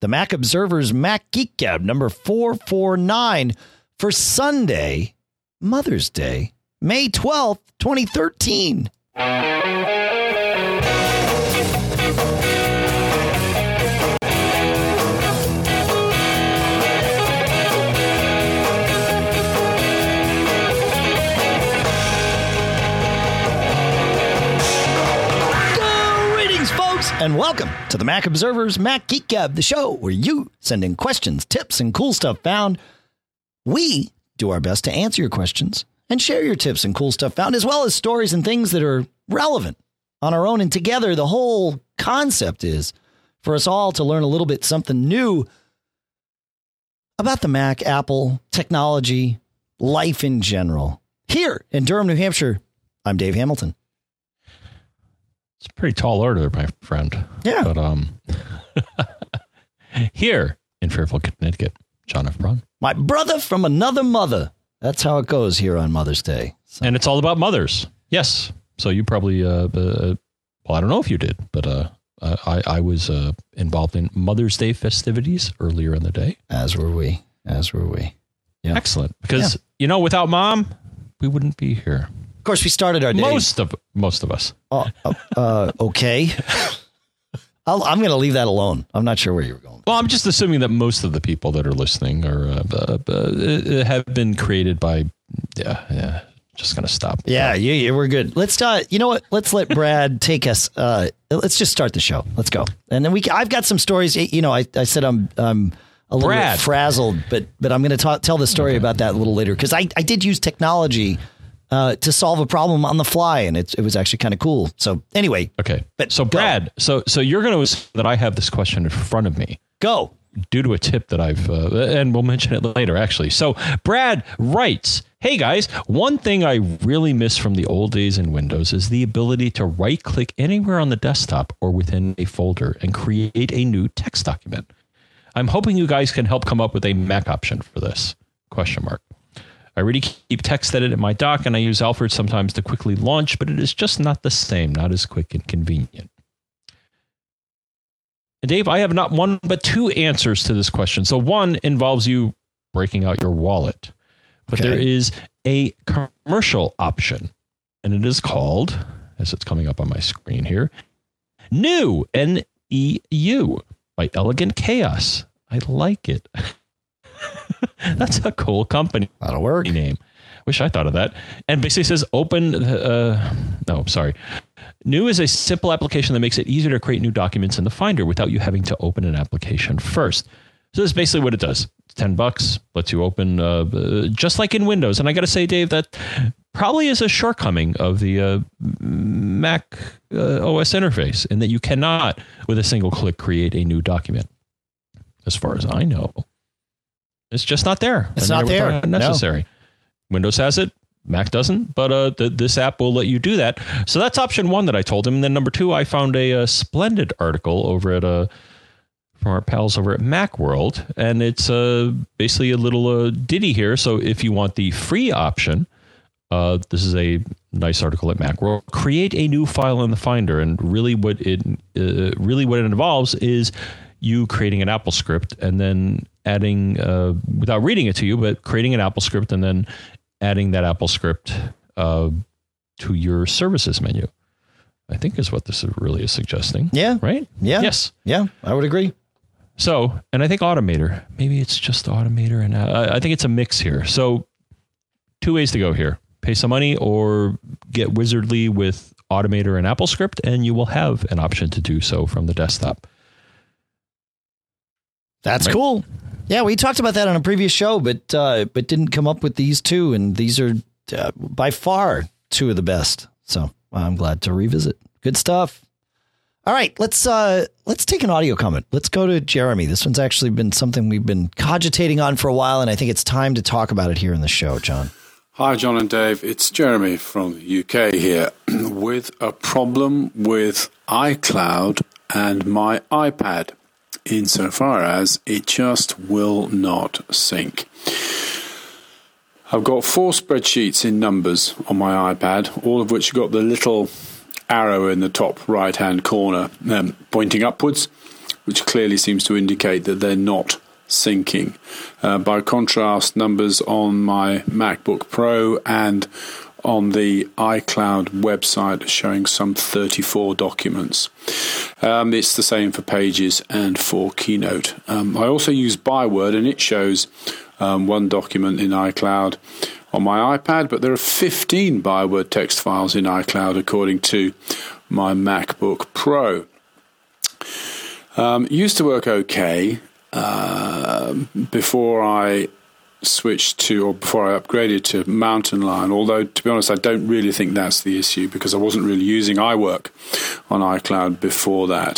the Mac Observer's Mac Geek Gab number 449 for Sunday, Mother's Day, May 12th, 2013. And welcome to the Mac Observer's Mac Geek Gab, the show where you send in questions, tips, and cool stuff found. We do our best to answer your questions and share your tips and cool stuff found, as well as stories and things that are relevant on our own. And together, the whole concept is for us all to learn a little bit something new about the Mac, Apple, technology, life in general. Here in Durham, New Hampshire, I'm Dave Hamilton. It's a pretty tall order, my friend. Yeah. But here in Fairfield, Connecticut, John F. Braun. My brother from another mother. That's how it goes here on Mother's Day. So. And it's all about mothers. Yes. So you probably, well, I don't know if you did, but I was involved in Mother's Day festivities earlier in the day. As were we. Yeah. Excellent. Because, you know, without Mom, we wouldn't be here. Of course, we started our day. Most of us. Okay. I'm going to leave that alone. I'm not sure where you're going. Well, I'm just assuming that most of the people that are listening are have been created by. Yeah. Just going to stop. Yeah, we're good. Let's you know what? Let's let Brad take us. Let's just start the show. Let's go. And then I've got some stories. You know, I said I'm a little bit frazzled, but I'm going to tell the story about that a little later because I did use technology to solve a problem on the fly, and it was actually kind of cool. So anyway, okay. But so Brad, so you're going to assume that I have this question in front of me. Go. Due to a tip that I've, and we'll mention it later, actually. So Brad writes, "Hey guys, one thing I really miss from the old days in Windows is the ability to right-click anywhere on the desktop or within a folder and create a new text document. I'm hoping you guys can help come up with a Mac option for this? ? I already keep TextEdit in my dock, and I use Alfred sometimes to quickly launch, but it is just not the same, not as quick and convenient." And Dave, I have not one but two answers to this question. So one involves you breaking out your wallet, but there is a commercial option, and it is called, as it's coming up on my screen here, New, N-E-U, by Elegant Chaos. I like it. That's a cool company. That'll work. Name. Wish I thought of that. And basically says New is a simple application that makes it easier to create new documents in the Finder without you having to open an application first. So that's basically what it does. It's $10, lets you open just like in Windows. And I got to say, Dave, that probably is a shortcoming of the Mac OS interface in that you cannot, with a single click, create a new document. As far as I know. It's just not there. It's not there. Not necessary. No. Windows has it. Mac doesn't. But this app will let you do that. So that's option one that I told him. And then number two, I found a splendid article over at from our pals over at Macworld. And it's basically a little ditty here. So if you want the free option, this is a nice article at Macworld. Create a new file in the Finder. And really what it involves is you creating an Apple script and then adding, without reading it to you, but creating an Apple script and then adding that Apple script to your services menu, I think is what this really is suggesting. Yeah. Right? Yeah. Yes. Yeah, I would agree. So, and I think Automator, maybe it's just Automator, and I think it's a mix here. So 2 ways to go here. Pay some money or get wizardly with Automator and Apple script, and you will have an option to do so from the desktop. That's cool. Yeah, we talked about that on a previous show, but didn't come up with these two, and these are by far two of the best. So I'm glad to revisit. Good stuff. All right, let's take an audio comment. Let's go to Jeremy. This one's actually been something we've been cogitating on for a while, and I think it's time to talk about it here in the show, John. Hi, John and Dave. It's Jeremy from the UK here with a problem with iCloud and my iPad, insofar as it just will not sync. I've got 4 spreadsheets in numbers on my iPad, all of which have got the little arrow in the top right-hand corner pointing upwards. which clearly seems to indicate that they're not syncing. By contrast, numbers on my MacBook Pro and on the iCloud website are showing some 34 documents. It's the same for Pages and for Keynote. I also use Byword, and it shows one document in iCloud on my iPad, but there are 15 Byword text files in iCloud according to my MacBook Pro. Used to work okay before I upgraded to Mountain Lion, although to be honest I don't really think that's the issue because I wasn't really using iWork on iCloud before that.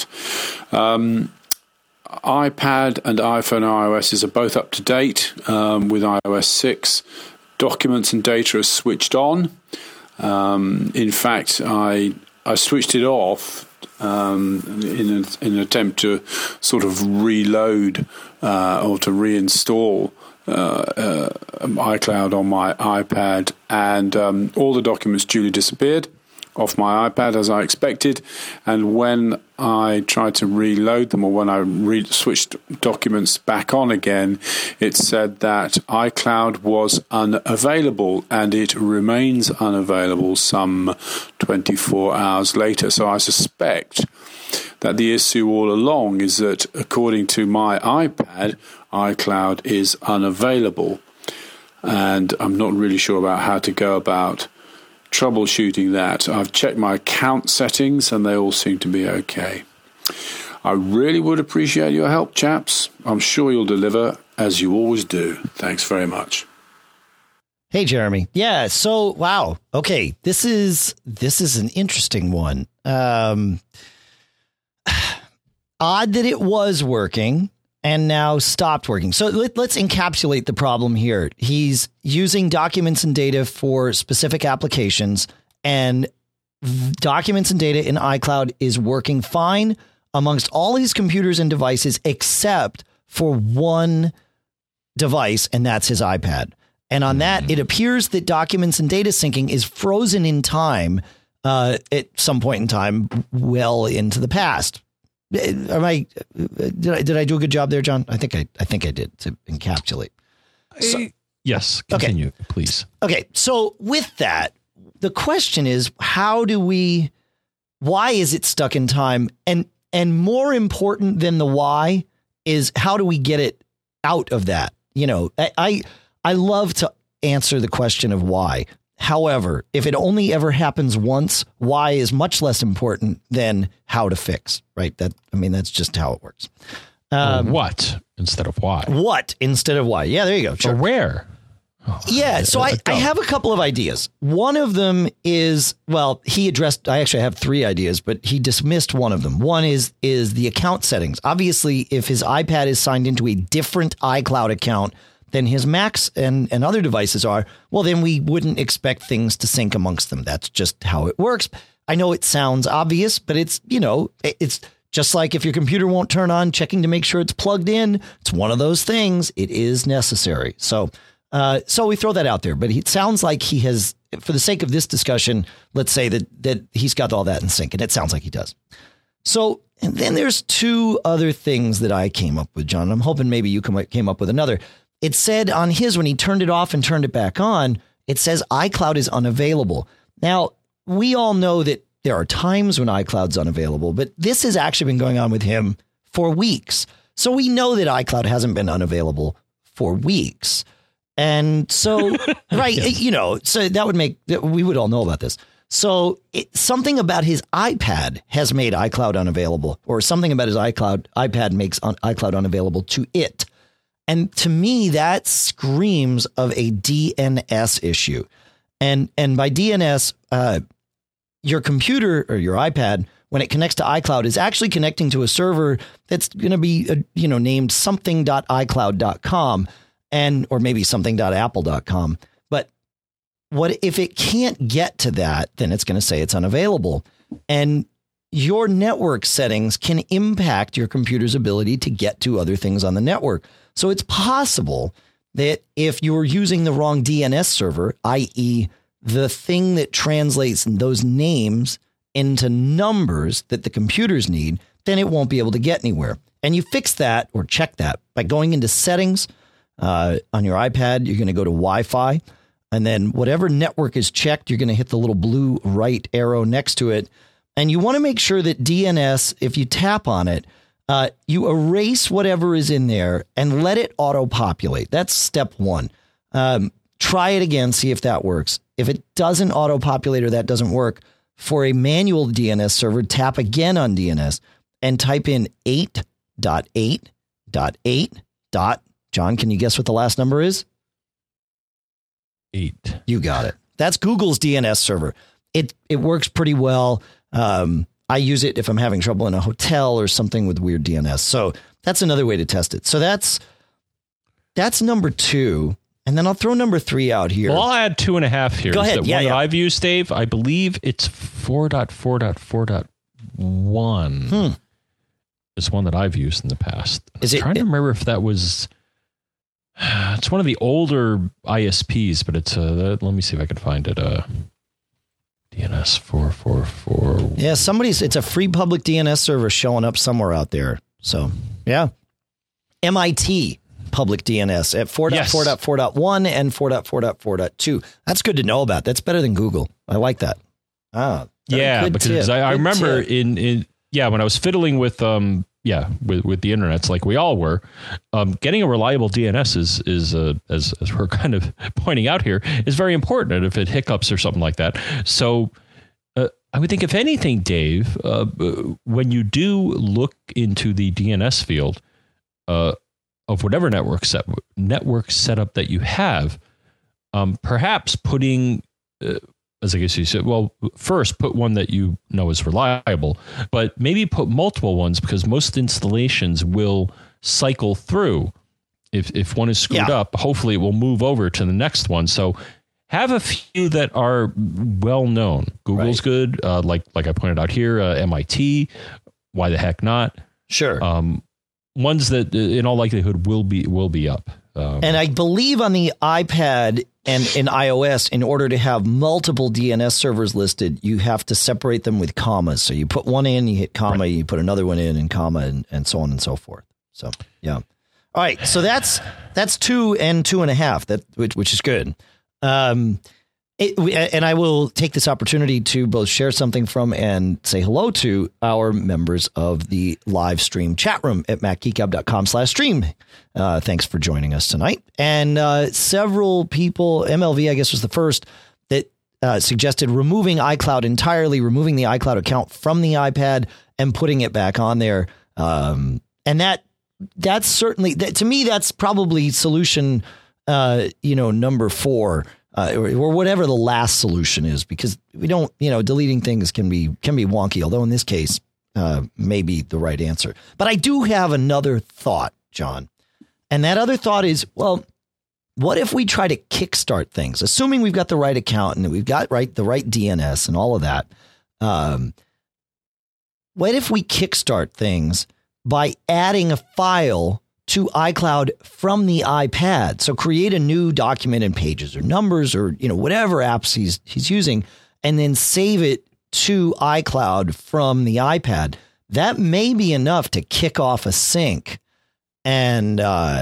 iPad and iPhone iOS are both up to date with iOS 6. Documents and data are switched on. In fact, I switched it off in an attempt to sort of reload or to reinstall iCloud on my iPad, and all the documents duly disappeared off my iPad as I expected. And when I tried to reload them, or when I switched documents back on again, it said that iCloud was unavailable, and it remains unavailable some 24 hours later. So I suspect that the issue all along is that, according to my iPad, iCloud is unavailable. And I'm not really sure about how to go about troubleshooting that. I've checked my account settings and they all seem to be okay. I really would appreciate your help, chaps. I'm sure you'll deliver, as you always do. Thanks very much. Hey, Jeremy. Yeah. So, wow. Okay. This is an interesting one. Odd that it was working and now stopped working. So let's encapsulate the problem here. He's using documents and data for specific applications, and documents and data in iCloud is working fine amongst all his computers and devices, except for one device, and that's his iPad. And on that, it appears that documents and data syncing is frozen in time at some point in time, well into the past. Did I do a good job there, John? I think I did, to encapsulate. So, yes. Continue, okay. Please. Okay. So with that, the question is, why is it stuck in time? And more important than the why is, how do we get it out of that? You know, I love to answer the question of why. However, if it only ever happens once, why is much less important than how to fix, right? That's just how it works. What instead of why? What instead of why? Yeah, there you go. Sure. Or where? Yeah. So I have a couple of ideas. One of them is, well, I actually have three ideas, but he dismissed one of them. One is the account settings. Obviously, if his iPad is signed into a different iCloud account than his Macs and other devices are, well, then we wouldn't expect things to sync amongst them. That's just how it works. I know it sounds obvious, but it's just like if your computer won't turn on, checking to make sure it's plugged in. It's one of those things. It is necessary. So we throw that out there, but it sounds like he has, for the sake of this discussion, let's say that he's got all that in sync, and it sounds like he does. So, and then there's two other things that I came up with, John. I'm hoping maybe you came up with another. It said on his, when he turned it off and turned it back on, it says iCloud is unavailable. Now, we all know that there are times when iCloud's unavailable, but this has actually been going on with him for weeks. So we know that iCloud hasn't been unavailable for weeks. And so, right, so that would we would all know about this. So something about his iPad has made iCloud unavailable, or something about his iPad makes iCloud unavailable to it. And to me, that screams of a DNS issue. And by DNS, your computer or your iPad, when it connects to iCloud, is actually connecting to a server that's going to be, named something.icloud.com or maybe something.apple.com. But what if it can't get to that, then it's going to say it's unavailable. And your network settings can impact your computer's ability to get to other things on the network. So it's possible that if you're using the wrong DNS server, i.e. the thing that translates those names into numbers that the computers need, then it won't be able to get anywhere. And you fix that or check that by going into settings on your iPad. You're going to go to Wi-Fi, and then whatever network is checked, you're going to hit the little blue right arrow next to it. And you want to make sure that DNS, if you tap on it, you erase whatever is in there and let it auto-populate. That's step one. Try it again, see if that works. If it doesn't auto-populate or that doesn't work, for a manual DNS server, tap again on DNS and type in 8.8.8. John, can you guess what the last number is? 8. You got it. That's Google's DNS server. It works pretty well. I use it if I'm having trouble in a hotel or something with weird DNS. So that's another way to test it. So that's number 2. And then I'll throw number 3 out here. Well, I'll add 2.5 here. Go ahead. That one that I've used, Dave, I believe it's 4.4.4.1. It's one that I've used in the past. I'm trying to remember if that was... It's one of the older ISPs, but it's let me see if I can find it. DNS 444. Yeah, it's a free public DNS server showing up somewhere out there. So, yeah. MIT public DNS at 4.4.4.1 and 4.4.4.2. That's good to know about. That's better than Google. I like that. Yeah, because I remember when I was fiddling with with the internet, like we all were, getting a reliable DNS is as we're kind of pointing out here, is very important if it hiccups or something like that. So I would think, if anything, Dave, when you do look into the DNS field of whatever network setup that you have, perhaps putting as I guess you said, well, first put one that you know is reliable, but maybe put multiple ones, because most installations will cycle through. If one is screwed up, hopefully it will move over to the next one. So have a few that are well known. Google's good, like I pointed out here, MIT. Why the heck not? Sure. Ones that in all likelihood will be up. And I believe on the iPad and in iOS, in order to have multiple DNS servers listed, you have to separate them with commas. So you put one in, you hit comma, you put another one in and comma, and so on and so forth. So, yeah. All right. So that's 2 and 2.5, which is good. And I will take this opportunity to both share something from and say hello to our members of the live stream chat room at macgeekgab.com/stream. Thanks for joining us tonight. And several people, MLV, I guess, was the first that suggested removing iCloud entirely, removing the iCloud account from the iPad and putting it back on there. And that's certainly, to me, that's probably solution, number 4. Or whatever the last solution is, because we don't, deleting things can be wonky, although in this case, may be the right answer. But I do have another thought, John. And that other thought is, well, what if we try to kickstart things, assuming we've got the right account and we've got the right DNS and all of that? What if we kickstart things by adding a file to iCloud from the iPad? So create a new document in Pages or Numbers or, whatever apps he's using, and then save it to iCloud from the iPad. That may be enough to kick off a sync and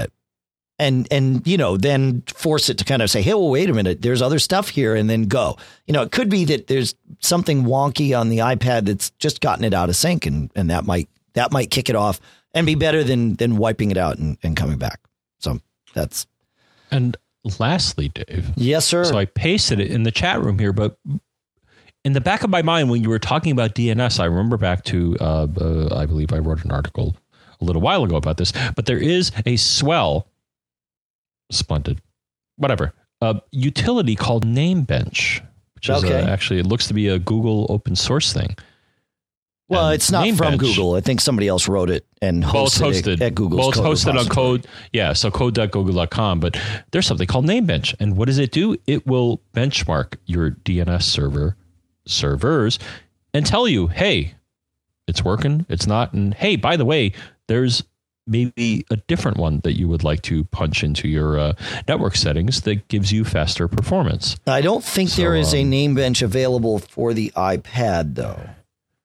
then force it to kind of say, hey, well, wait a minute, there's other stuff here, and then go. It could be that there's something wonky on the iPad that's just gotten it out of sync, and that might kick it off and be better than wiping it out and coming back. So that's. And lastly, Dave. Yes, sir. So I pasted it in the chat room here, but in the back of my mind, when you were talking about DNS, I remember back to, I believe I wrote an article a little while ago about this, but there is a splendid, whatever, utility called Namebench, which is actually, it looks to be a Google open source thing. Well, it's not from Google. I think somebody else wrote it and hosted it at Google's code. Well, it's hosted on code. Yeah, so code.google.com. But there's something called Namebench. And what does it do? It will benchmark your DNS servers and tell you, hey, it's working, it's not. And hey, by the way, there's maybe a different one that you would like to punch into your network settings that gives you faster performance. I don't think there is a Namebench available for the iPad, though.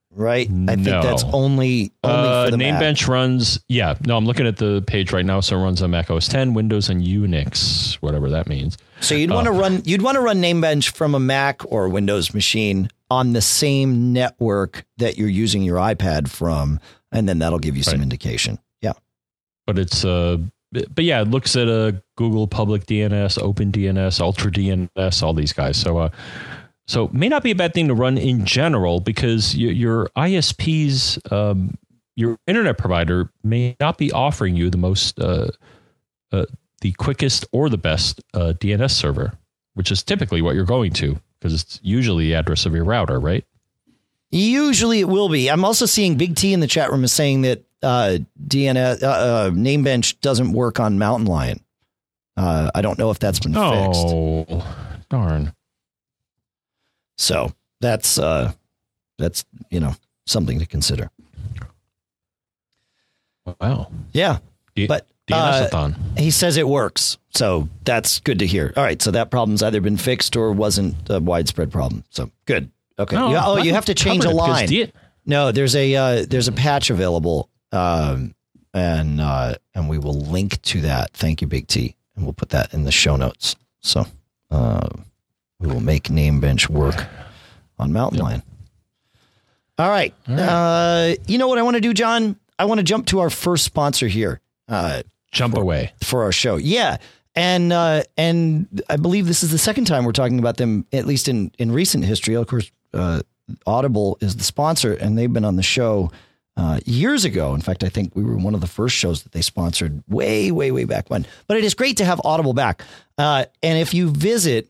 right? I think that's only for the Mac. Namebench runs. Yeah, no, I'm looking at the page right now. So it runs on Mac OS 10, Windows, and Unix, whatever that means. So you'd want to run Namebench from a Mac or Windows machine on the same network that you're using your iPad from, and then that'll give you some indication. Yeah, but it's but yeah, it looks at a Google Public DNS, Open DNS, Ultra DNS, all these guys. So it may not be a bad thing to run in general, because your ISP's, your internet provider may not be offering you the most, the quickest or the best DNS server, which is typically what you're going to, because it's usually the address of your router, right? Usually it will be. I'm also seeing Big T in the chat room is saying that DNS Namebench doesn't work on Mountain Lion. I don't know if that's been fixed. Oh, darn. So that's something to consider. Wow. Yeah. But DNS-a-thon. He says it works. So that's good to hear. All right. So that problem's either been fixed or wasn't a widespread problem. So good. Okay. No, you have to change a line. No, there's a patch available. And we will link to that. Thank you, Big T. And we'll put that in the show notes. So, we will make Namebench work on Mountain Lion. All right. You know what I want to do, John? I want to jump to our first sponsor here. Jump away for our show. Yeah. And I believe this is the second time we're talking about them, at least in recent history. Of course, Audible is the sponsor, and they've been on the show years ago. In fact, I think we were one of the first shows that they sponsored way, way, way back when. But it is great to have Audible back. And if you visit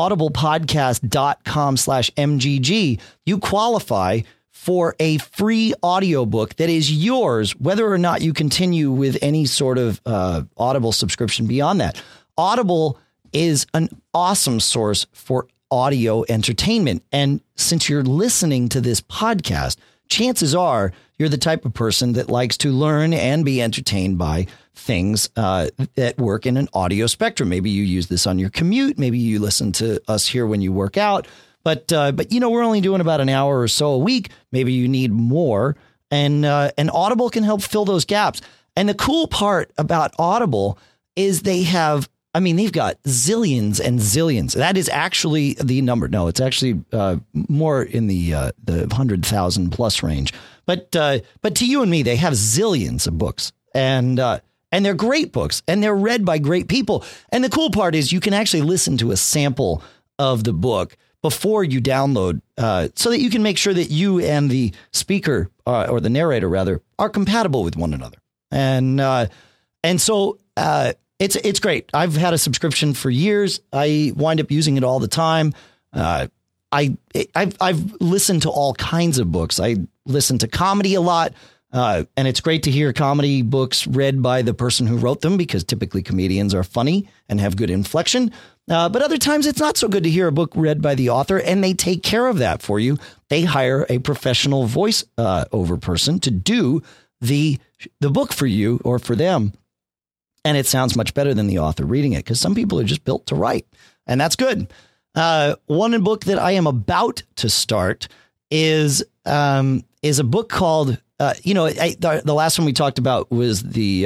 audiblepodcast.com/MGG, you qualify for a free audiobook that is yours, whether or not you continue with any sort of Audible subscription beyond that. Audible is an awesome source for audio entertainment. And since you're listening to this podcast, chances are you're the type of person that likes to learn and be entertained by things that work in an audio spectrum. Maybe you use this on your commute. Maybe you listen to us here when you work out. But we're only doing about an hour or so a week. Maybe you need more. And Audible can help fill those gaps. And the cool part about Audible is they've got zillions and zillions. That is actually the number. No, it's actually more in the 100,000 plus range. But to you and me, they have zillions of books, and they're great books, and they're read by great people. And the cool part is you can actually listen to a sample of the book before you download, so that you can make sure that you and the speaker or the narrator rather are compatible with one another. And so it's great. I've had a subscription for years. I wind up using it all the time. I've listened to all kinds of books. I listen to comedy a lot. And it's great to hear comedy books read by the person who wrote them, because typically comedians are funny and have good inflection. But other times it's not so good to hear a book read by the author, and they take care of that for you. They hire a professional voice over person to do the book for you or for them. And it sounds much better than the author reading it, because some people are just built to write, and that's good. One book that I am about to start is a book called, the last one we talked about was the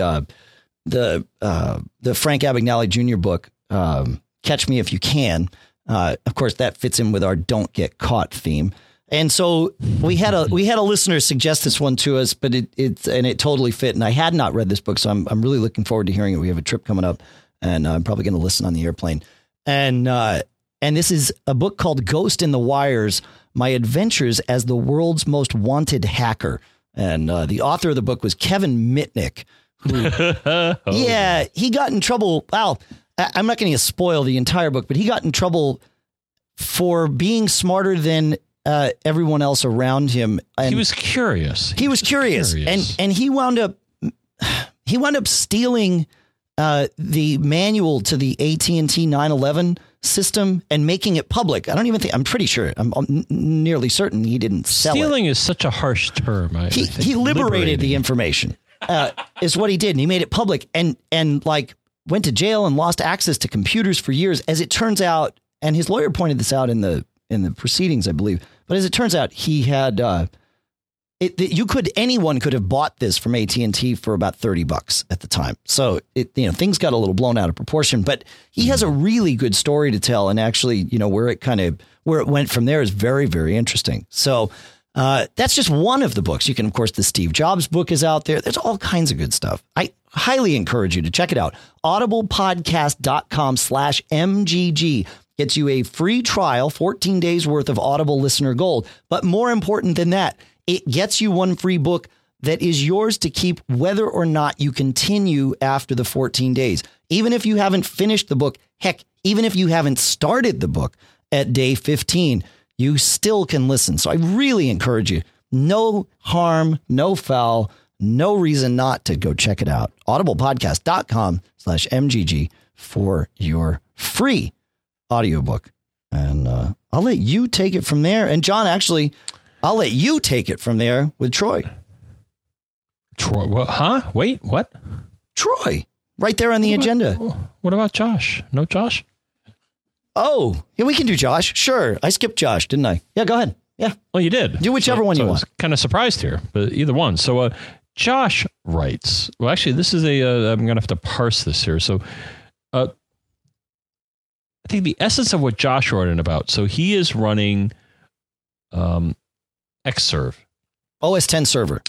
Frank Abagnale Jr. book, Catch Me If You Can. Of course, that fits in with our Don't Get Caught theme. And so we had a listener suggest this one to us, but it totally fit. And I had not read this book, so I'm really looking forward to hearing it. We have a trip coming up, and I'm probably going to listen on the airplane. And this is a book called Ghost in the Wires: My Adventures as the World's Most Wanted Hacker. And the author of the book was Kevin Mitnick, who, he got in trouble. Well, I'm not going to spoil the entire book, but he got in trouble for being smarter than everyone else around him. And he was curious. He was curious. And he wound up stealing the manual to the AT&T 911 system and making it public. I'm pretty sure, I'm nearly certain he didn't sell it. Stealing is such a harsh term. He liberated the information, is what he did. And he made it public and went to jail and lost access to computers for years. As it turns out, and his lawyer pointed this out in the proceedings, I believe. But as it turns out, he had anyone could have bought this from AT&T for about $30 at the time. So things got a little blown out of proportion, but he has a really good story to tell. And actually, where it went from there is very, very interesting. So that's just one of the books. You can, of course, the Steve Jobs book is out there. There's all kinds of good stuff. I highly encourage you to check it out. audiblepodcast.com/MGG gets you a free trial, 14 days worth of Audible listener gold. But more important than that, it gets you one free book that is yours to keep whether or not you continue after the 14 days. Even if you haven't finished the book, heck, even if you haven't started the book at day 15, you still can listen. So I really encourage you. No harm, no foul, no reason not to go check it out. audiblepodcast.com/MGG for your free audiobook. And I'll let you take it from there. And John, actually, I'll let you take it from there with Troy. Troy, what? Huh? Wait, what? Troy, right there on the agenda. What about Josh? No Josh? Oh, yeah, we can do Josh. Sure. I skipped Josh, didn't I? Yeah, go ahead. Yeah. Well, you did. Do whichever one you want. I was kind of surprised here, but either one. So Josh writes, well, actually, this is I'm going to have to parse this here. So I think the essence of what Josh wrote in about, so he is running Xserve. OS 10 server.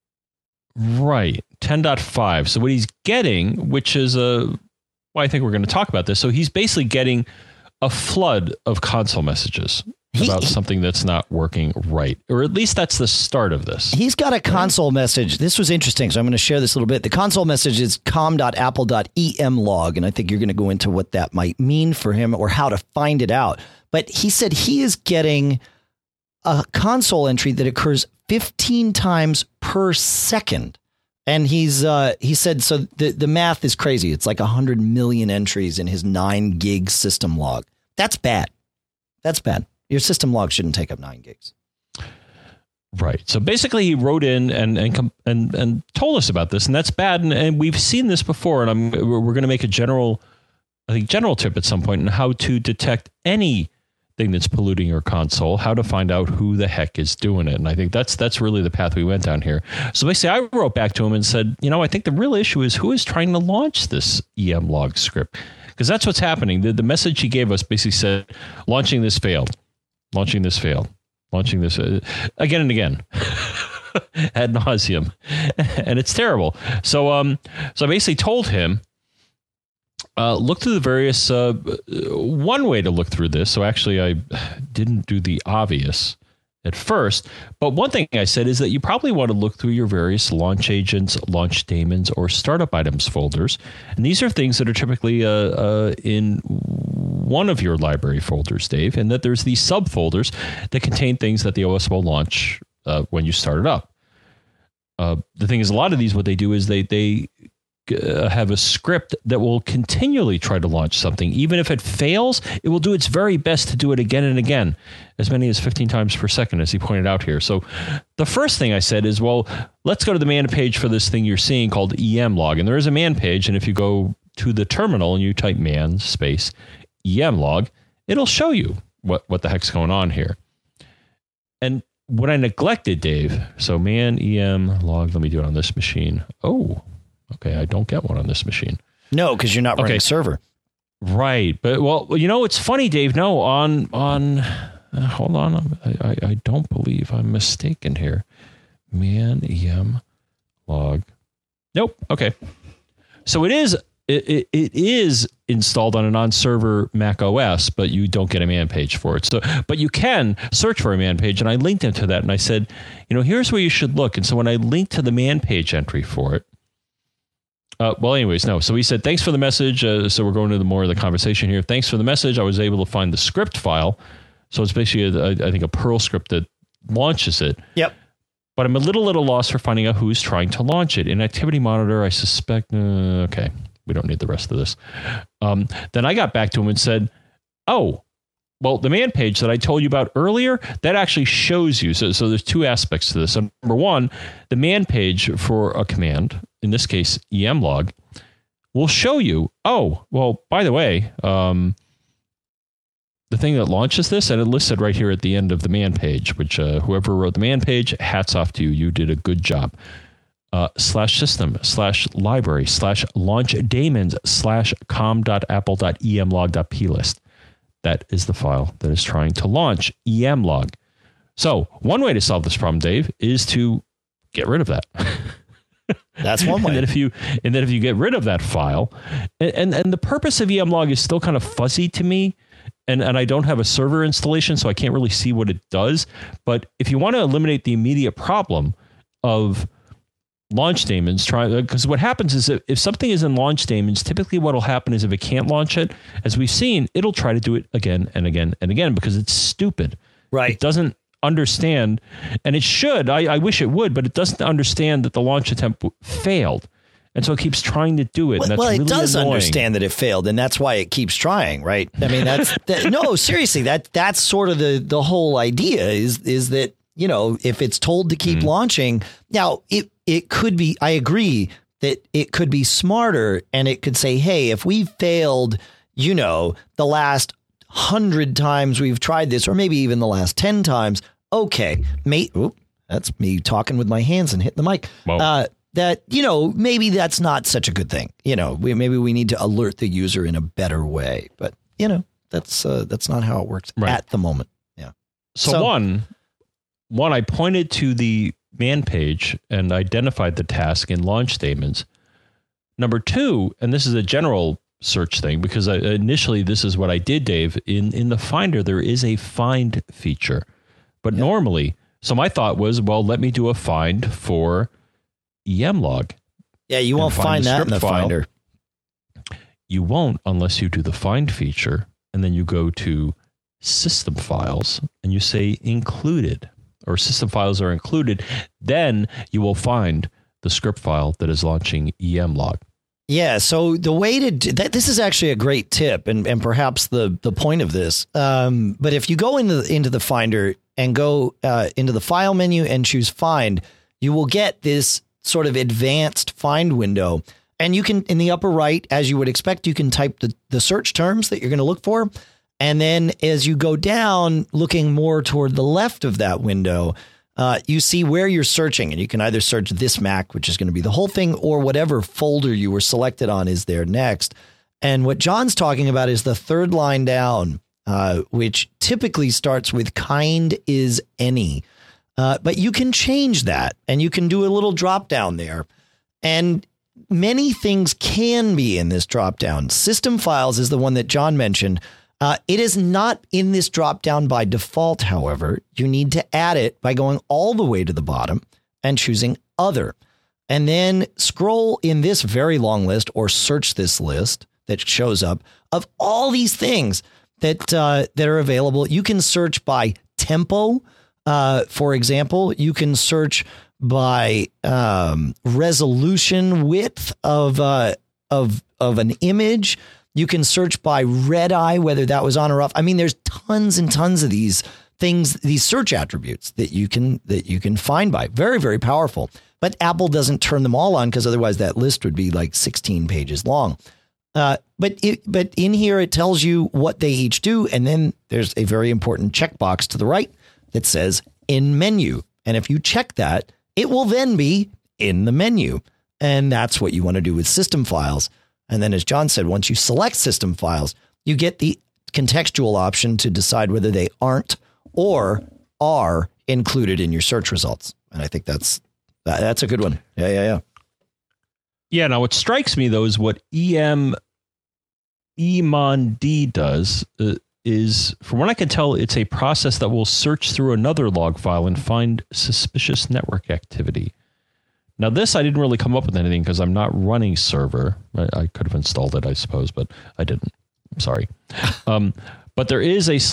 Right. 10.5. So what he's getting, which is well, I think we're going to talk about this. So he's basically getting a flood of console messages about something that's not working right, or at least that's the start of this. He's got a console message. This was interesting, so I'm going to share this a little bit. The console message is com.apple.emlog, and I think you're going to go into what that might mean for him or how to find it out. But he said he is getting a console entry that occurs 15 times per second. And he said, so the math is crazy. It's like 100 million entries in his 9 gig system log. That's bad. That's bad. Your system log shouldn't take up 9 gigs. Right. So basically he wrote in and told us about this, and that's bad. And we've seen this before, and we're going to make a general tip at some point on how to detect anything that's polluting your console, how to find out who the heck is doing it. And I think that's really the path we went down here. So basically I wrote back to him and said, I think the real issue is who is trying to launch this emlog script, because that's what's happening. The message he gave us basically said, launching this failed, launching this again and again ad nauseum. And it's terrible. So I basically told him, look through the various, one way to look through this. So actually I didn't do the obvious at first, but one thing I said is that you probably want to look through your various launch agents, launch daemons, or startup items folders. And these are things that are typically in one of your library folders, Dave, and that there's these subfolders that contain things that the OS will launch when you start it up. The thing is, a lot of these, what they do is they have a script that will continually try to launch something. Even if it fails, it will do its very best to do it again and again, as many as 15 times per second, as he pointed out here. So the first thing I said is, well, let's go to the man page for this thing you're seeing called emlog. And there is a man page. And if you go to the terminal and you type man space emlog, it'll show you what the heck's going on here. And what I neglected, Dave, so man emlog, let me do it on this machine. Oh, okay, I don't get one on this machine. No, because you're not running a server. Right. But, well, it's funny, Dave. No, on hold on. I don't believe I'm mistaken here. Man emlog. Nope. Okay. So it is installed on a non-server Mac OS, but you don't get a man page for it. So, but you can search for a man page, and I linked into that, and I said, here's where you should look. And so when I linked to the man page entry for it, well, anyways, no. So he said, thanks for the message. So we're going to more of the conversation here. Thanks for the message. I was able to find the script file. So it's basically, I think, a Perl script that launches it. Yep. But I'm a little lost for finding out who's trying to launch it. In Activity Monitor, I suspect, okay, we don't need the rest of this. Then I got back to him and said, oh, well, the man page that I told you about earlier, that actually shows you. So there's two aspects to this. So number one, the man page for a command, in this case, emlog, will show you, oh, well, by the way, the thing that launches this, and it listed right here at the end of the man page, which whoever wrote the man page, hats off to you. You did a good job. /system/library/launch daemons /com.apple.emlog.plist. That is the file that is trying to launch emlog. So one way to solve this problem, Dave, is to get rid of that. That's one way. And then if you get rid of that file, and the purpose of emlog is still kind of fuzzy to me. And I don't have a server installation, so I can't really see what it does. But if you want to eliminate the immediate problem of launch daemons, because what happens is if something is in launch daemons, typically what will happen is if it can't launch it, as we've seen, it'll try to do it again and again and again because it's stupid. Right. It doesn't understand, and it should. I wish it would, but it doesn't understand that the launch attempt failed. And so it keeps trying to do it. And that's well, it really does annoying. understand that it failed, and that's why it keeps trying, right? I mean, no, seriously, that's sort of the whole idea is that, you know, if it's told to keep launching, now it could be, I agree that it could be smarter, and it could say, hey, if we failed, you know, the last 100 times we've tried this, or maybe even the last 10 times, okay, that's me talking with my hands and hitting the mic. That, you know, maybe that's not such a good thing. You know, maybe we need to alert the user in a better way. But, you know, that's not how it works at the moment. Yeah. So one, I pointed to the man page and identified the task in launch daemons. Number two, and this is a general search thing, because initially this is what I did, Dave. In the Finder, there is a find feature. But normally, so my thought was, well, let me do a find for emlog. Yeah, you won't find that in the Finder. You won't unless you do the find feature, and then you go to system files and you say included, or system files are included. Then you will find the script file that is launching emlog. Yeah, so the way to do that, this is actually a great tip, and perhaps the point of this. But if you go into the Finder and go into the file menu and choose find, you will get this sort of advanced find window. And you can, in the upper right, as you would expect, you can type the search terms that you're going to look for. And then as you go down, looking more toward the left of that window, you see where you're searching. And you can either search this Mac, which is going to be the whole thing, or whatever folder you were selected on is there next. And what John's talking about is the third line down, which typically starts with kind is any. But you can change that, and you can do a little drop down there. And many things can be in this drop down. System files is the one that John mentioned. It is not in this drop down by default, however. You need to add it by going all the way to the bottom and choosing other. And then scroll in this very long list, or search this list that shows up of all these things that are available. You can search by tempo. For example, you can search by resolution width of an image. You can search by red eye, whether that was on or off. I mean, there's tons and tons of these things, these search attributes that you can find by. Very, very powerful. But Apple doesn't turn them all on, because otherwise that list would be like 16 pages long. But in here, it tells you what they each do. And then there's a very important checkbox to the right that says in menu. And if you check that, it will then be in the menu. And that's what you want to do with system files. And then, as John said, once you select system files, you get the contextual option to decide whether they aren't or are included in your search results. And I think that's a good one. Yeah. Yeah. Now, what strikes me, though, is what emond does is, from what I can tell, it's a process that will search through another log file and find suspicious network activity. Now, this, I didn't really come up with anything because I'm not running server. I could have installed it, I suppose, but I didn't. I'm sorry. But there is a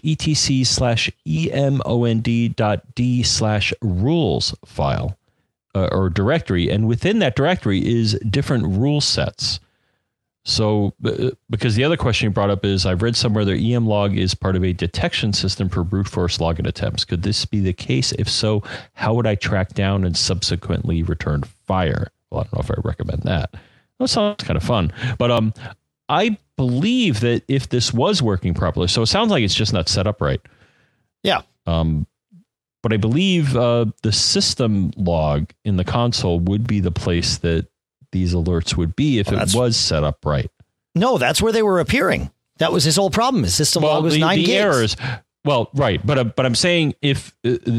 /etc/emond.d/rules file or directory. And within that directory is different rule sets. So, because the other question you brought up is, I've read somewhere that emlog is part of a detection system for brute force login attempts. Could this be the case? If so, how would I track down and subsequently return fire? Well, I don't know if I recommend that. That sounds kind of fun. But I believe that if this was working properly, so it sounds like it's just not set up right. Yeah. But I believe the system log in the console would be the place that these alerts would be if it was set up right. No, that's where they were appearing. That was his whole problem. His system log was 9 gigs. Errors. Well, right, but I'm saying if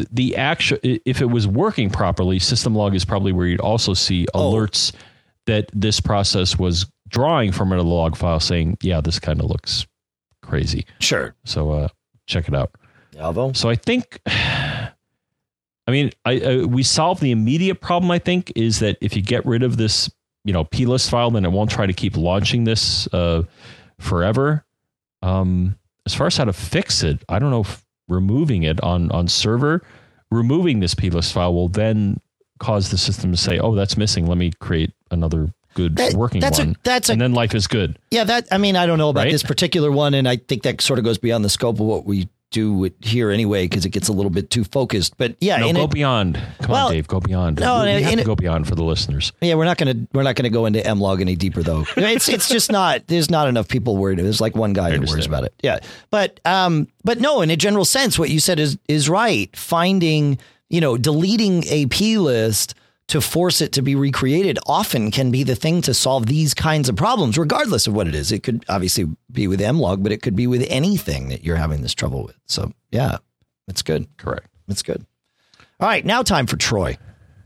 if it was working properly, system log is probably where you'd also see alerts that this process was drawing from a log file, saying, "Yeah, this kind of looks crazy." Sure. So check it out. Although, so I think, I mean, we solved the immediate problem. I think is that if you get rid of this, plist file, then it won't try to keep launching this forever. As far as how to fix it, I don't know if removing it on server, removing this plist file will then cause the system to say, "Oh, that's missing. Let me create another good working one." And then life is good. Yeah, I don't know about this particular one, and I think that sort of goes beyond the scope of what we do here anyway, because it gets a little bit too focused. But yeah, go beyond. Come on, Dave, go beyond. No, we have to go beyond for the listeners. Yeah, we're not gonna go into mlog any deeper though. It's just not. There's not enough people worried. There's like one guy who worries about it. Yeah, but no, in a general sense, what you said is right. Finding, deleting a plist to force it to be recreated often can be the thing to solve these kinds of problems, regardless of what it is. It could obviously be with mlog, but it could be with anything that you're having this trouble with. So yeah, it's good. Correct. It's good. All right. Now time for Troy.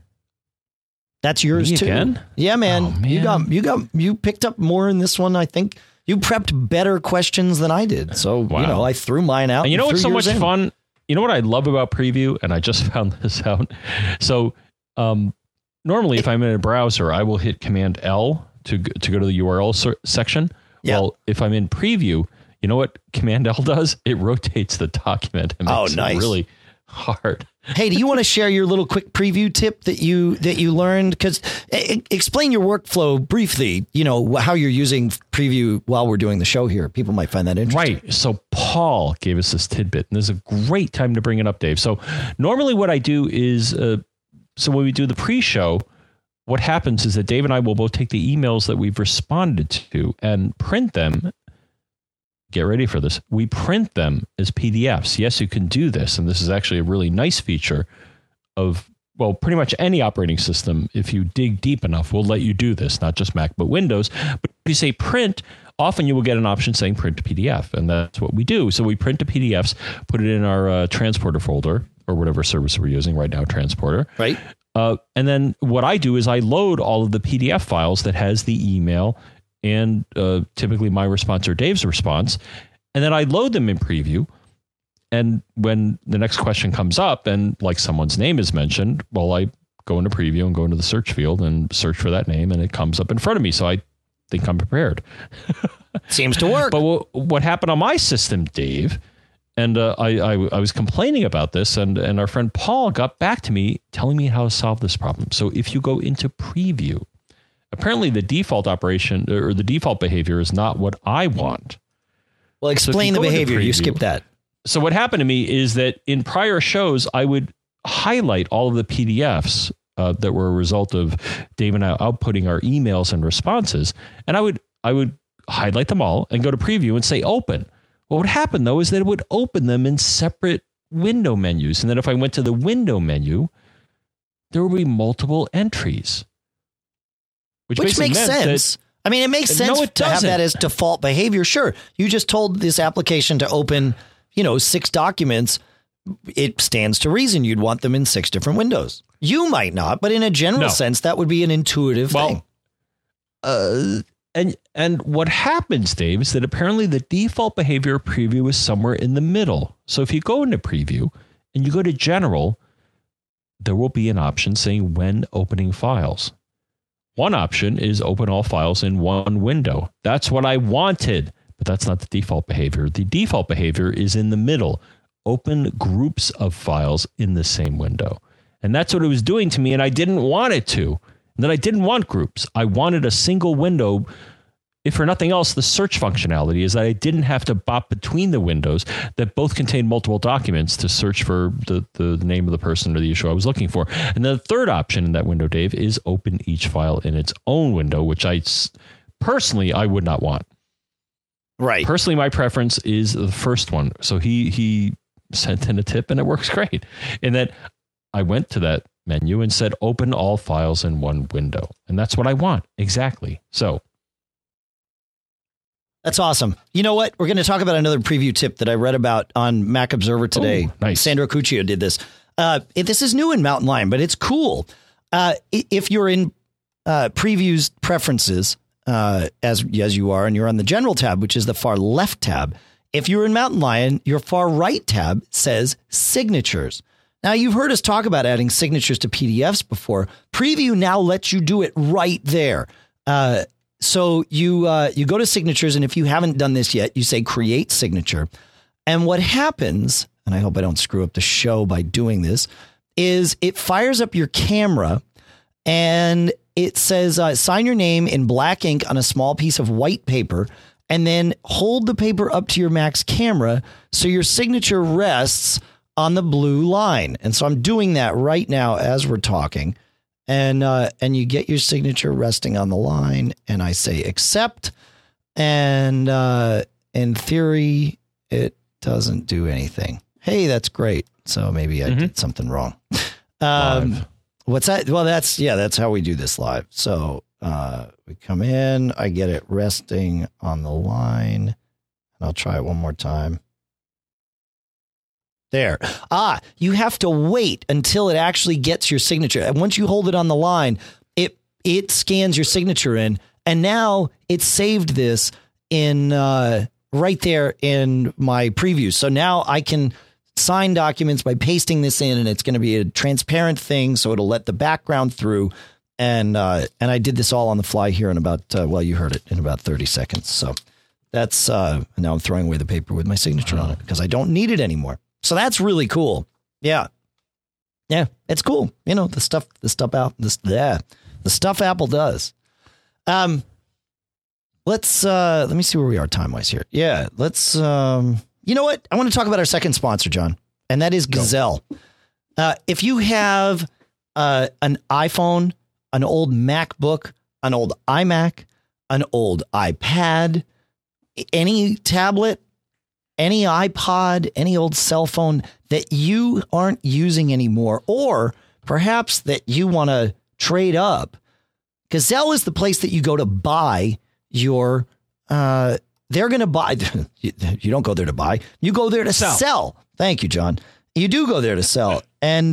That's yours too. Again? Yeah, man. Oh, man. You picked up more in this one. I think you prepped better questions than I did. So, I threw mine out. And you know what's so much fun? You know what I love about Preview? And I just found this out. So, normally, if I'm in a browser, I will hit Command L to go to the URL section. Yeah. Well, if I'm in Preview, you know what Command L does? It rotates the document and makes it really hard. Hey, do you want to share your little quick preview tip that you learned? Because explain your workflow briefly. How you're using Preview while we're doing the show here. People might find that interesting. Right. So Paul gave us this tidbit, and this is a great time to bring it up, Dave. So normally, what I do is. So when we do the pre-show, what happens is that Dave and I will both take the emails that we've responded to and print them. Get ready for this. We print them as PDFs. Yes, you can do this. And this is actually a really nice feature of, pretty much any operating system. If you dig deep enough, will let you do this, not just Mac, but Windows. But if you say print, often you will get an option saying print to PDF. And that's what we do. So we print the PDFs, put it in our transporter folder, or whatever service we're using right now, Transporter. Right. And then what I do is I load all of the PDF files that has the email and typically my response or Dave's response. And then I load them in Preview. And when the next question comes up and like someone's name is mentioned, I go into Preview and go into the search field and search for that name, and it comes up in front of me. So I think I'm prepared. Seems to work. But what happened on my system, Dave... And I was complaining about this, and our friend Paul got back to me telling me how to solve this problem. So if you go into Preview, apparently the default operation or the default behavior is not what I want. Well, explain the behavior. You skipped that. So what happened to me is that in prior shows, I would highlight all of the PDFs that were a result of Dave and I outputting our emails and responses, and I would highlight them all and go to Preview and say open. What would happen, though, is that it would open them in separate window menus. And then if I went to the window menu, there would be multiple entries. Which makes sense. It makes sense to have that as default behavior. Sure. You just told this application to open, 6 documents. It stands to reason you'd want them in 6 different windows. You might not, but in a general sense, that would be an intuitive thing. And what happens, Dave, is that apparently the default behavior of Preview is somewhere in the middle. So if you go into Preview and you go to General, there will be an option saying when opening files. One option is open all files in one window. That's what I wanted, but that's not the default behavior. The default behavior is in the middle. Open groups of files in the same window. And that's what it was doing to me, and I didn't want it to. And then I didn't want groups. I wanted a single window. If for nothing else, the search functionality is that I didn't have to bop between the windows that both contain multiple documents to search for the name of the person or the issue I was looking for. And the third option in that window, Dave, is open each file in its own window, which I personally would not want. Right. Personally, my preference is the first one. So he sent in a tip and it works great. And then I went to that menu and said, open all files in one window. And that's what I want. Exactly. So that's awesome. You know what? We're going to talk about another preview tip that I read about on Mac Observer today. Oh, nice. Sandro Cuccio did this. This is new in Mountain Lion, but it's cool. If you're in previews preferences, as you are, and you're on the general tab, which is the far left tab. If you're in Mountain Lion, your far right tab says signatures. Now, you've heard us talk about adding signatures to PDFs before. Preview now lets you do it right there. So you go to signatures, and if you haven't done this yet, you say create signature. And what happens, and I hope I don't screw up the show by doing this, is it fires up your camera and it says sign your name in black ink on a small piece of white paper, and then hold the paper up to your Mac's camera so your signature rests on the blue line. And so I'm doing that right now as we're talking. And you get your signature resting on the line, and I say accept. And in theory, it doesn't do anything. Hey, that's great. So maybe I did something wrong. What's that? Well, that's how we do this live. So we come in, I get it resting on the line, and I'll try it one more time. There. You have to wait until it actually gets your signature. And once you hold it on the line, it scans your signature in, and now it's saved this in right there in my preview. So now I can sign documents by pasting this in, and it's going to be a transparent thing, so it'll let the background through. And I did this all on the fly here in about you heard it, in about 30 seconds. So that's now I'm throwing away the paper with my signature on it because I don't need it anymore. So that's really cool. Yeah, it's cool. You know, the stuff Apple does. Let me see where we are time wise here. Yeah, let's. You know what? I want to talk about our second sponsor, John, and that is Gazelle. If you have an iPhone, an old MacBook, an old iMac, an old iPad, any tablet, any iPod, any old cell phone that you aren't using anymore, or perhaps that you want to trade up, Gazelle is the place that you go to buy your, they're going to buy, you don't go there to buy, you go there to sell. Thank you, John. You do go there to sell, and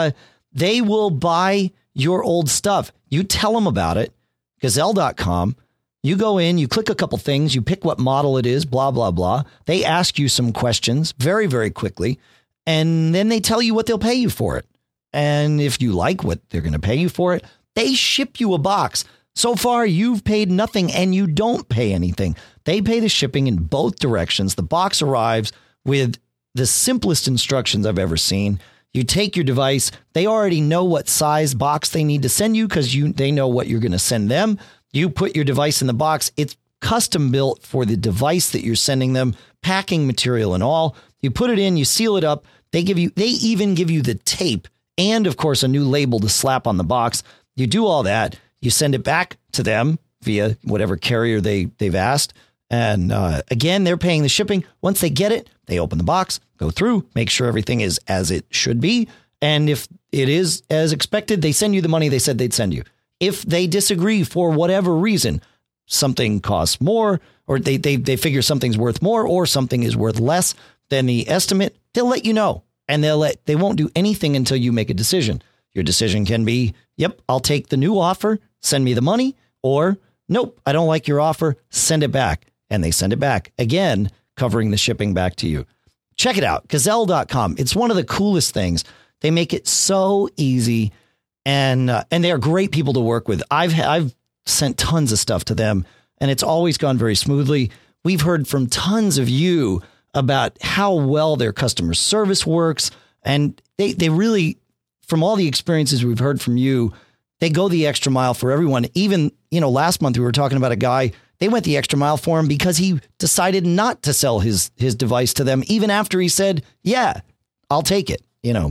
they will buy your old stuff. You tell them about it, Gazelle.com. You go in, you click a couple things, you pick what model it is, blah, blah, blah. They ask you some questions very, very quickly, and then they tell you what they'll pay you for it. And if you like what they're going to pay you for it, they ship you a box. So far, you've paid nothing and you don't pay anything. They pay the shipping in both directions. The box arrives with the simplest instructions I've ever seen. You take your device. They already know what size box they need to send you because they know what you're going to send them. You put your device in the box. It's custom built for the device that you're sending them, packing material and all. You put it in, you seal it up. They even give you the tape and, of course, a new label to slap on the box. You do all that. You send it back to them via whatever carrier they've asked. And again, they're paying the shipping. Once they get it, they open the box, go through, make sure everything is as it should be. And if it is as expected, they send you the money they said they'd send you. If they disagree for whatever reason, something costs more, or they figure something's worth more, or something is worth less than the estimate, they'll let you know. And they won't do anything until you make a decision. Your decision can be, yep, I'll take the new offer, send me the money, or nope, I don't like your offer, send it back. And they send it back, again, covering the shipping back to you. Check it out, Gazelle.com. It's one of the coolest things. They make it so easy, and they are great people to work with. I've sent tons of stuff to them, and it's always gone very smoothly. We've heard from tons of you about how well their customer service works, and they really, from all the experiences we've heard from you, they go the extra mile for everyone. Even, last month we were talking about a guy. They went the extra mile for him because he decided not to sell his device to them, even after he said, yeah, I'll take it,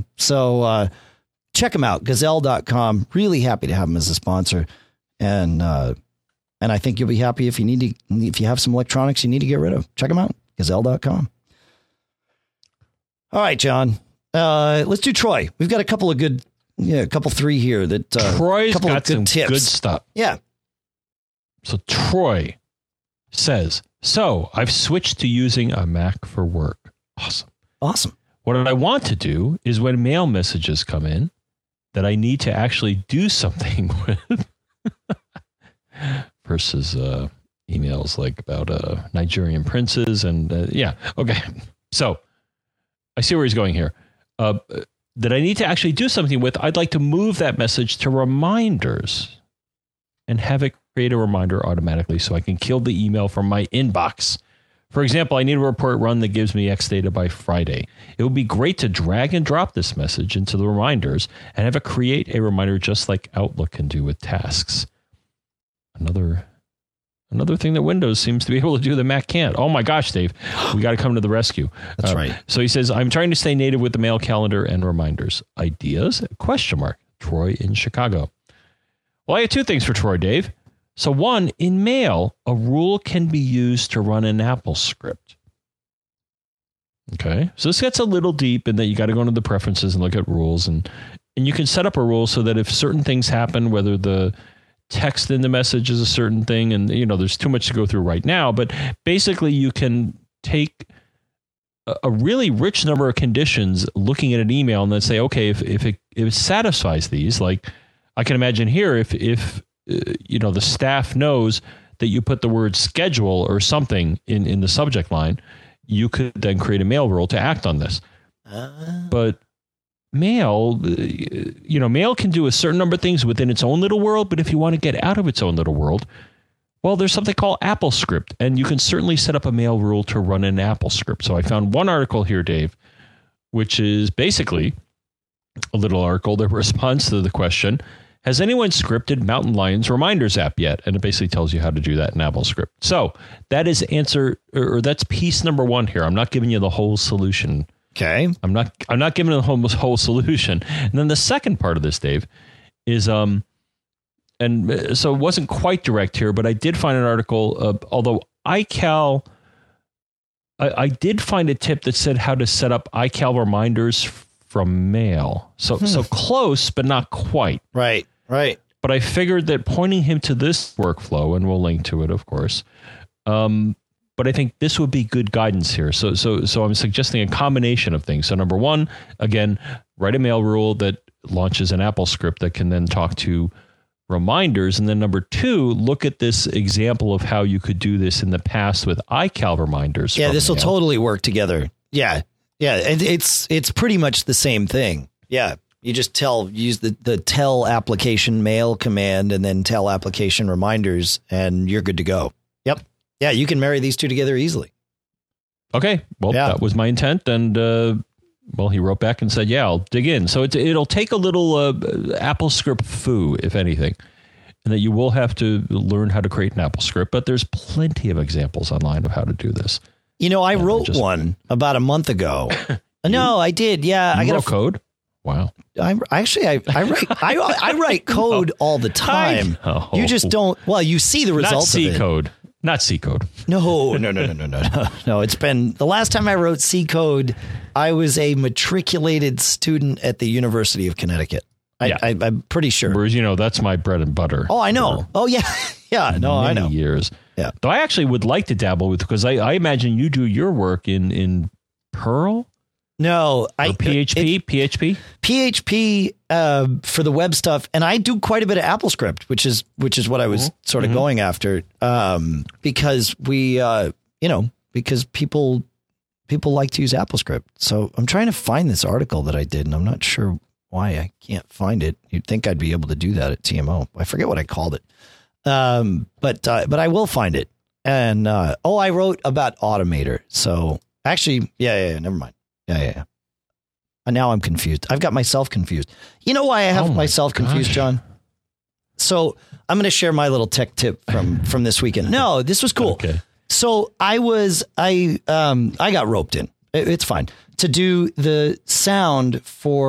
So check them out, Gazelle.com. Really happy to have them as a sponsor. And And I think you'll be happy if you have some electronics you need to get rid of. Check them out. Gazelle.com. All right, John. Let's do Troy. We've got a couple of good, three here that Troy's couple got of good some tips. good stuff. Yeah. So Troy says, so I've switched to using a Mac for work. Awesome. What I want to do is when mail messages come in that I need to actually do something with versus emails like about Nigerian princes and okay. So I see where he's going here. That I need to actually do something with. I'd like to move that message to reminders and have it create a reminder automatically so I can kill the email from my inbox. For example, I need a report run that gives me X data by Friday. It would be great to drag and drop this message into the reminders and have it create a reminder just like Outlook can do with tasks. Another thing that Windows seems to be able to do that Mac can't. Oh my gosh, Dave, we got to come to the rescue. That's right. So he says, I'm trying to stay native with the mail calendar and reminders. Ideas? ? Troy in Chicago. Well, I have two things for Troy, Dave. So one, in mail, a rule can be used to run an Apple script. Okay. So this gets a little deep in that you got to go into the preferences and look at rules. And you can set up a rule so that if certain things happen, whether the text in the message is a certain thing, and there's too much to go through right now, but basically you can take a really rich number of conditions looking at an email and then say, okay, if it satisfies these, like I can imagine here, if the staff knows that you put the word schedule or something in the subject line, you could then create a mail rule to act on this. But mail can do a certain number of things within its own little world, but if you want to get out of its own little world, well, there's something called Apple Script, and you can certainly set up a mail rule to run an Apple Script. So I found one article here, Dave, which is basically a little article that responds to the question, has anyone scripted Mountain Lions Reminders app yet? And it basically tells you how to do that in Apple Script. So that is that's piece number one here. I'm not giving you the whole solution. Okay. I'm not giving you the whole solution. And then the second part of this, Dave, is and so it wasn't quite direct here, but I did find an article. Although iCal, I did find a tip that said how to set up iCal reminders from mail. So close, but not quite. Right. But I figured that pointing him to this workflow, and we'll link to it, of course. But I think this would be good guidance here. So I'm suggesting a combination of things. So number one, again, write a mail rule that launches an Apple script that can then talk to reminders. And then number two, look at this example of how you could do this in the past with iCal reminders. Yeah, this will totally work together. Yeah. It's pretty much the same thing. Yeah. You just use the tell application mail command and then tell application reminders, and you're good to go. Yep. Yeah, you can marry these two together easily. Okay. Well, that was my intent. And, he wrote back and said, I'll dig in. So it'll take a little Apple script foo, if anything, and that you will have to learn how to create an Apple script. But there's plenty of example online of how to do this. I wrote one about a month ago. No, I did. Yeah. I got code. Wow. I write code all the time. You just don't. Well, you see the results of it. Not C code. No. It's been the last time I wrote C code. I was a matriculated student at the University of Connecticut. I'm pretty sure. Whereas, that's my bread and butter. Oh, I know. Oh, yeah. Yeah. No, I know. Years. Yeah. Though I actually would like to dabble with, because I imagine you do your work in Perl. No, PHP for the web stuff, and I do quite a bit of AppleScript, which is what I was sort of going after, because because people like to use AppleScript. So I'm trying to find this article that I did, and I'm not sure why I can't find it. You'd think I'd be able to do that at TMO. I forget what I called it, but I will find it. And I wrote about Automator. So actually, never mind. Yeah. And now I'm confused. I've got myself confused. You know why I have myself confused, John? So I'm going to share my little tech tip from this weekend. No, this was cool. Okay. So I got roped in. It's fine to do the sound for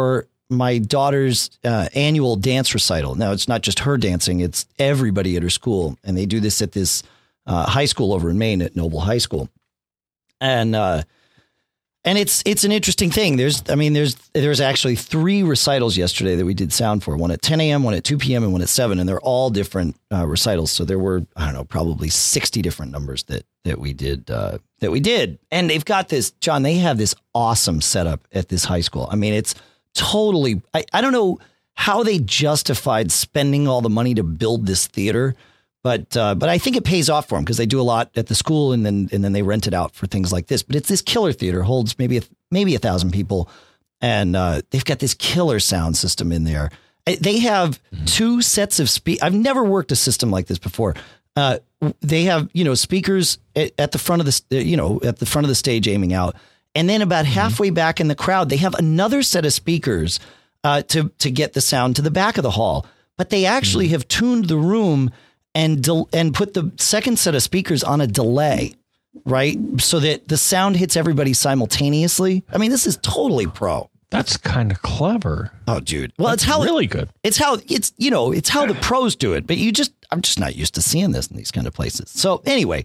my daughter's annual dance recital. Now, it's not just her dancing, it's everybody at her school. And they do this at this high school over in Maine at Noble High School. And it's an interesting thing. There's actually 3 recitals yesterday that we did sound for, one at 10 a.m., one at 2 p.m., and one at 7. And they're all different recitals. So there were, I don't know, probably 60 different numbers that we did. And they've got this, John, they have this awesome setup at this high school. I mean, it's totally, I don't know how they justified spending all the money to build this theater. But I think it pays off for them because they do a lot at the school and then they rent it out for things like this. But it's this killer theater, holds maybe 1,000 people. And they've got this killer sound system in there. They have 2 sets of I've never worked a system like this before. They have, speakers at the front of the stage aiming out. And then about halfway back in the crowd, they have another set of speakers to get the sound to the back of the hall. But they actually have tuned the room and put the second set of speakers on a delay, right? So that the sound hits everybody simultaneously. I mean, this is totally pro. That's kind of clever. Oh, dude. Well, That's really good. It's how the pros do it. But I'm just not used to seeing this in these kind of places. So anyway,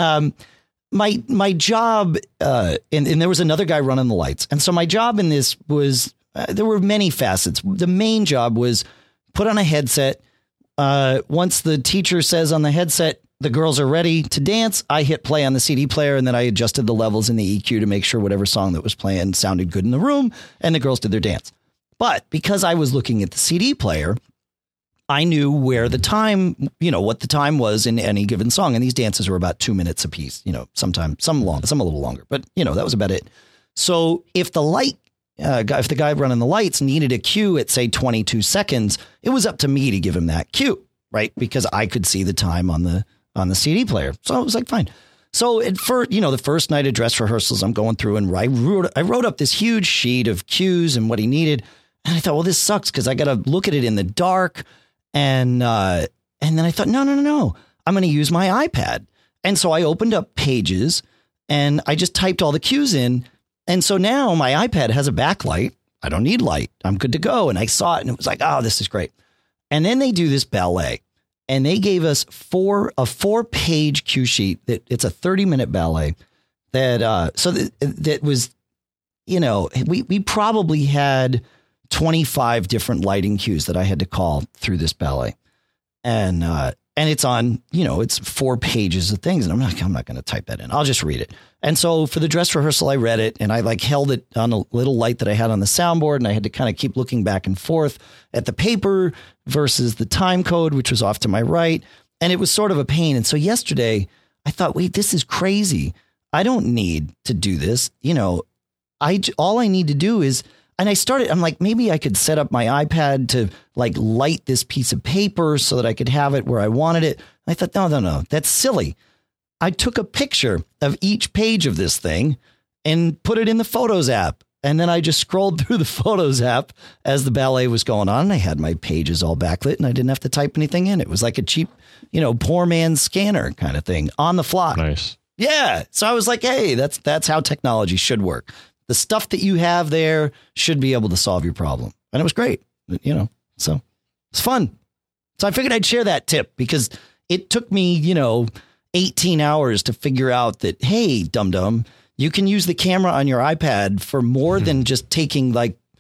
my job, and there was another guy running the lights. And so my job in this was, there were many facets. The main job was put on a headset. Once the teacher says on the headset, the girls are ready to dance, I hit play on the CD player, and then I adjusted the levels in the EQ to make sure whatever song that was playing sounded good in the room, and the girls did their dance. But because I was looking at the CD player, I knew where the time, what the time was in any given song. And these dances were about 2 minutes a piece, sometimes some long, some a little longer, but that was about it. So if if the guy running the lights needed a cue at say 22 seconds, it was up to me to give him that cue, right? Because I could see the time on the CD player. So it was like, fine. So the first night of dress rehearsals, I'm going through and I wrote up this huge sheet of cues and what he needed. And I thought, well, this sucks because I got to look at it in the dark. And then I thought, no, I'm going to use my iPad. And so I opened up Pages and I just typed all the cues in. And so now my iPad has a backlight. I don't need light. I'm good to go. And I saw it and it was like, oh, this is great. And then they do this ballet and they gave us a 4-page cue sheet that it's a 30-minute ballet that was, we probably had 25 different lighting cues that I had to call through this ballet. And it's on, it's 4 pages of things. And I'm not going to type that in. I'll just read it. And so for the dress rehearsal, I read it and I held it on a little light that I had on the soundboard. And I had to kind of keep looking back and forth at the paper versus the time code, which was off to my right. And it was sort of a pain. And so yesterday I thought, wait, this is crazy. I don't need to do this. All I need to do is, and I'm like, maybe I could set up my iPad to light this piece of paper so that I could have it where I wanted it. And I thought, no, that's silly. I took a picture of each page of this thing and put it in the Photos app. And then I just scrolled through the Photos app as the ballet was going on. And I had my pages all backlit and I didn't have to type anything in. It was like a cheap, poor man's scanner kind of thing on the fly. Nice. Yeah. So I was like, hey, that's how technology should work. The stuff that you have there should be able to solve your problem. And it was great, so it's fun. So I figured I'd share that tip because it took me, 18 hours to figure out that, hey, dum-dum, you can use the camera on your iPad for more than just taking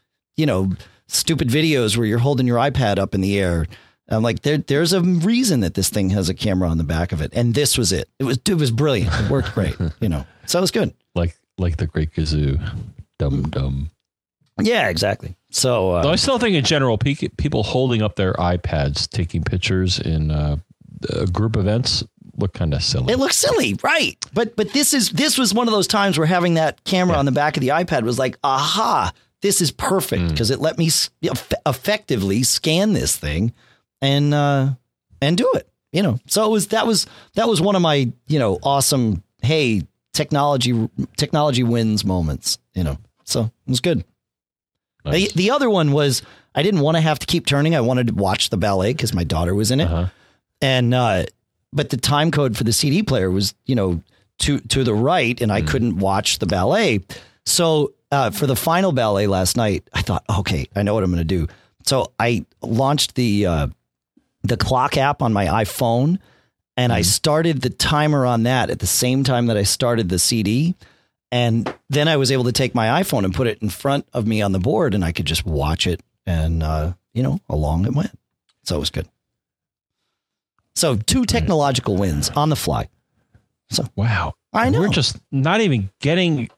stupid videos where you're holding your iPad up in the air. I'm like, there's a reason that this thing has a camera on the back of it. And this was it. It was brilliant. It worked great, so it was good. Like the Great Gazoo, dum. Yeah, exactly. So I still think in general, people holding up their iPads, taking pictures in group events look kind of silly. It looks silly, right? But this was one of those times where having that camera on the back of the iPad was like, aha, this is perfect because it let me effectively scan this thing and do it. So that was one of my awesome, hey, technology wins moments, so it was good. Nice. The other one was I didn't want to have to keep turning. I wanted to watch the ballet because my daughter was in it. And but the time code for the CD player was, to the right and I couldn't watch the ballet. So for the final ballet last night, I thought, okay, I know what I'm going to do. So I launched the clock app on my iPhone, and I started the timer on that at the same time that I started the CD. And then I was able to take my iPhone and put it in front of me on the board, and I could just watch it, and along it went. So it was good. So 2 technological wins on the fly. So wow. I know. We're just not even getting,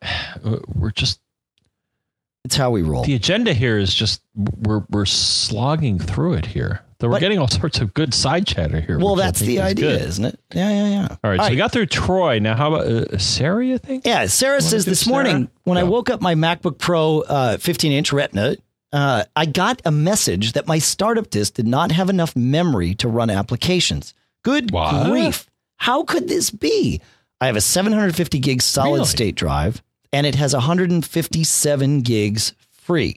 it's how we roll. The agenda here is just, we're slogging through it here. So we're getting all sorts of good side chatter here. Well, that's the idea, isn't it? Yeah. All right. So we got through Troy. Now, how about Sarah, you think? Yeah. Sarah says this morning, when I woke up my MacBook Pro 15-inch Retina, I got a message that my startup disk did not have enough memory to run applications. Good grief. How could this be? I have a 750 gig solid state drive, and it has 157 gigs free.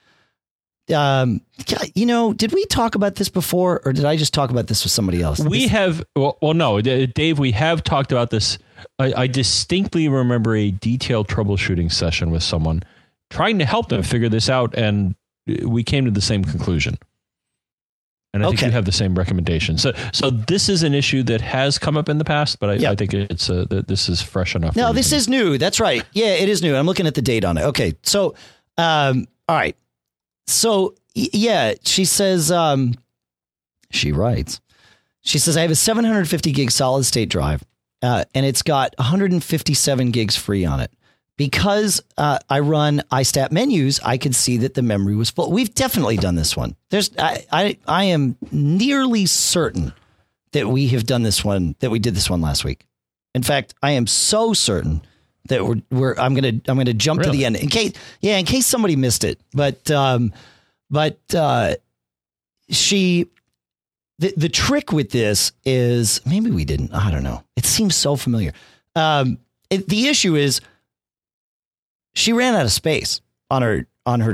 Did we talk about this before, or did I just talk about this with somebody else? We have. Well, no, Dave, we have talked about this. I distinctly remember a detailed troubleshooting session with someone trying to help them figure this out, and we came to the same conclusion. And I think we have the same recommendation. So this is an issue that has come up in the past, but I think it's this is fresh enough. No, this is new. That's right. Yeah, it is new. I'm looking at the date on it. Okay, so all right. So yeah, she says she writes. She says I have a 750 gig solid state drive, and it's got 157 gigs free on it. Because I run iStat menus, I could see that the memory was full. We've definitely done this one. I am nearly certain that we have done this one, that we did this one last week. In fact, I am so certain that I'm gonna jump to the end in case somebody missed it. But the trick with this is, maybe we didn't. I don't know. It seems so familiar. The issue is, she ran out of space on her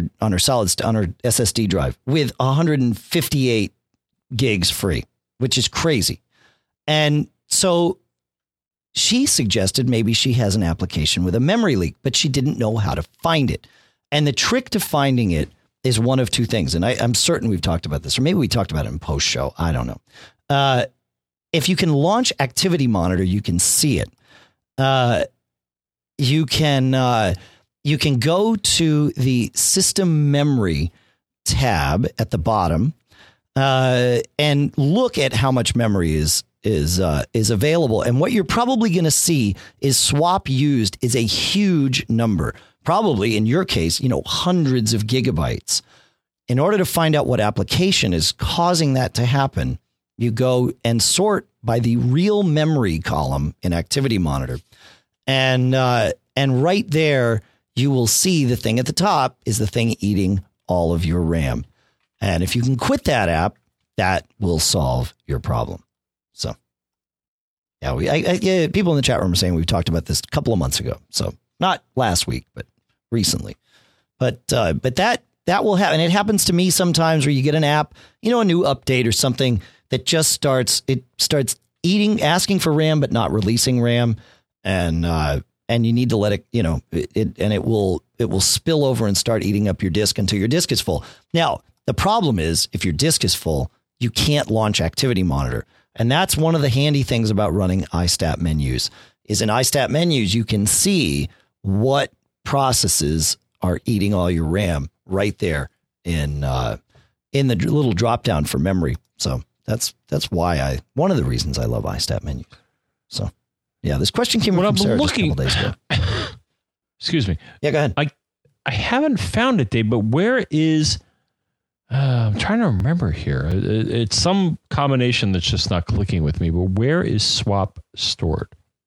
SSD drive with 158 gigs free, which is crazy. And so she suggested maybe she has an application with a memory leak, but she didn't know how to find it. And the trick to finding it is one of two things. And I'm certain we've talked about this, or maybe we talked about it in post show. I don't know. If you can launch Activity Monitor, you can see it. You can go to the system memory tab at the bottom and look at how much memory is available. And what you're probably going to see is swap used is a huge number, probably in your case, hundreds of gigabytes. In order to find out what application is causing that to happen, you go and sort by the real memory column in Activity Monitor. And right there, you will see the thing at the top is the thing eating all of your RAM. And if you can quit that app, that will solve your problem. So, yeah, people in the chat room are saying we've talked about this a couple of months ago. So not last week, but recently. But that will happen. It happens to me sometimes where you get an app, a new update or something that just starts asking for RAM, but not releasing RAM. And you need to let it, it will spill over and start eating up your disk until your disk is full. Now, the problem is if your disk is full, you can't launch Activity Monitor. And that's one of the handy things about running iStat menus is in iStat menus, you can see what processes are eating all your RAM right there in the little drop down for memory. So that's one of the reasons I love iStat menus. So. Yeah, this question came from Sarah just a couple days ago. Excuse me. Yeah, go ahead. I haven't found it, Dave, but where is... I'm trying to remember here. It's some combination that's just not clicking with me, but where is swap stored?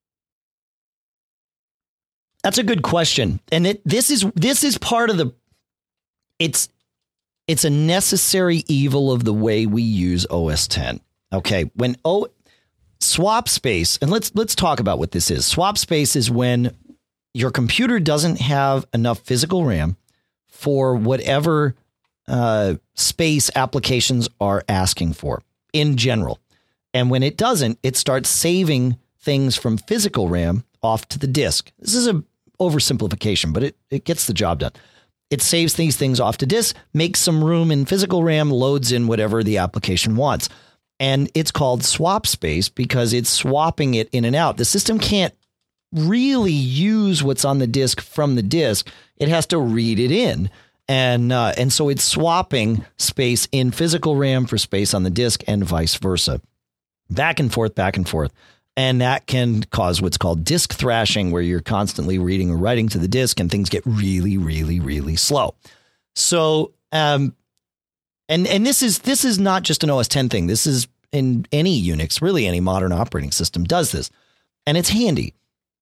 That's a good question. And this is part of the... It's a necessary evil of the way we use OS X. Okay, when swap space, and let's talk about what this is. Swap space is when your computer doesn't have enough physical RAM for whatever space applications are asking for in general. And when it doesn't, it starts saving things from physical RAM off to the disk. This is oversimplification, but it gets the job done. It saves these things off to disk, makes some room in physical RAM, loads in whatever the application wants. And it's called swap space because it's swapping it in and out. The system can't really use what's on the disk from the disk. It has to read it in. And so it's swapping space in physical RAM for space on the disk and vice versa. Back and forth, back and forth. And that can cause what's called disk thrashing, where you're constantly reading or writing to the disk and things get really, really, really slow. So, and this is not just an OS X thing. This is in any Unix, really any modern operating system does this. And it's handy.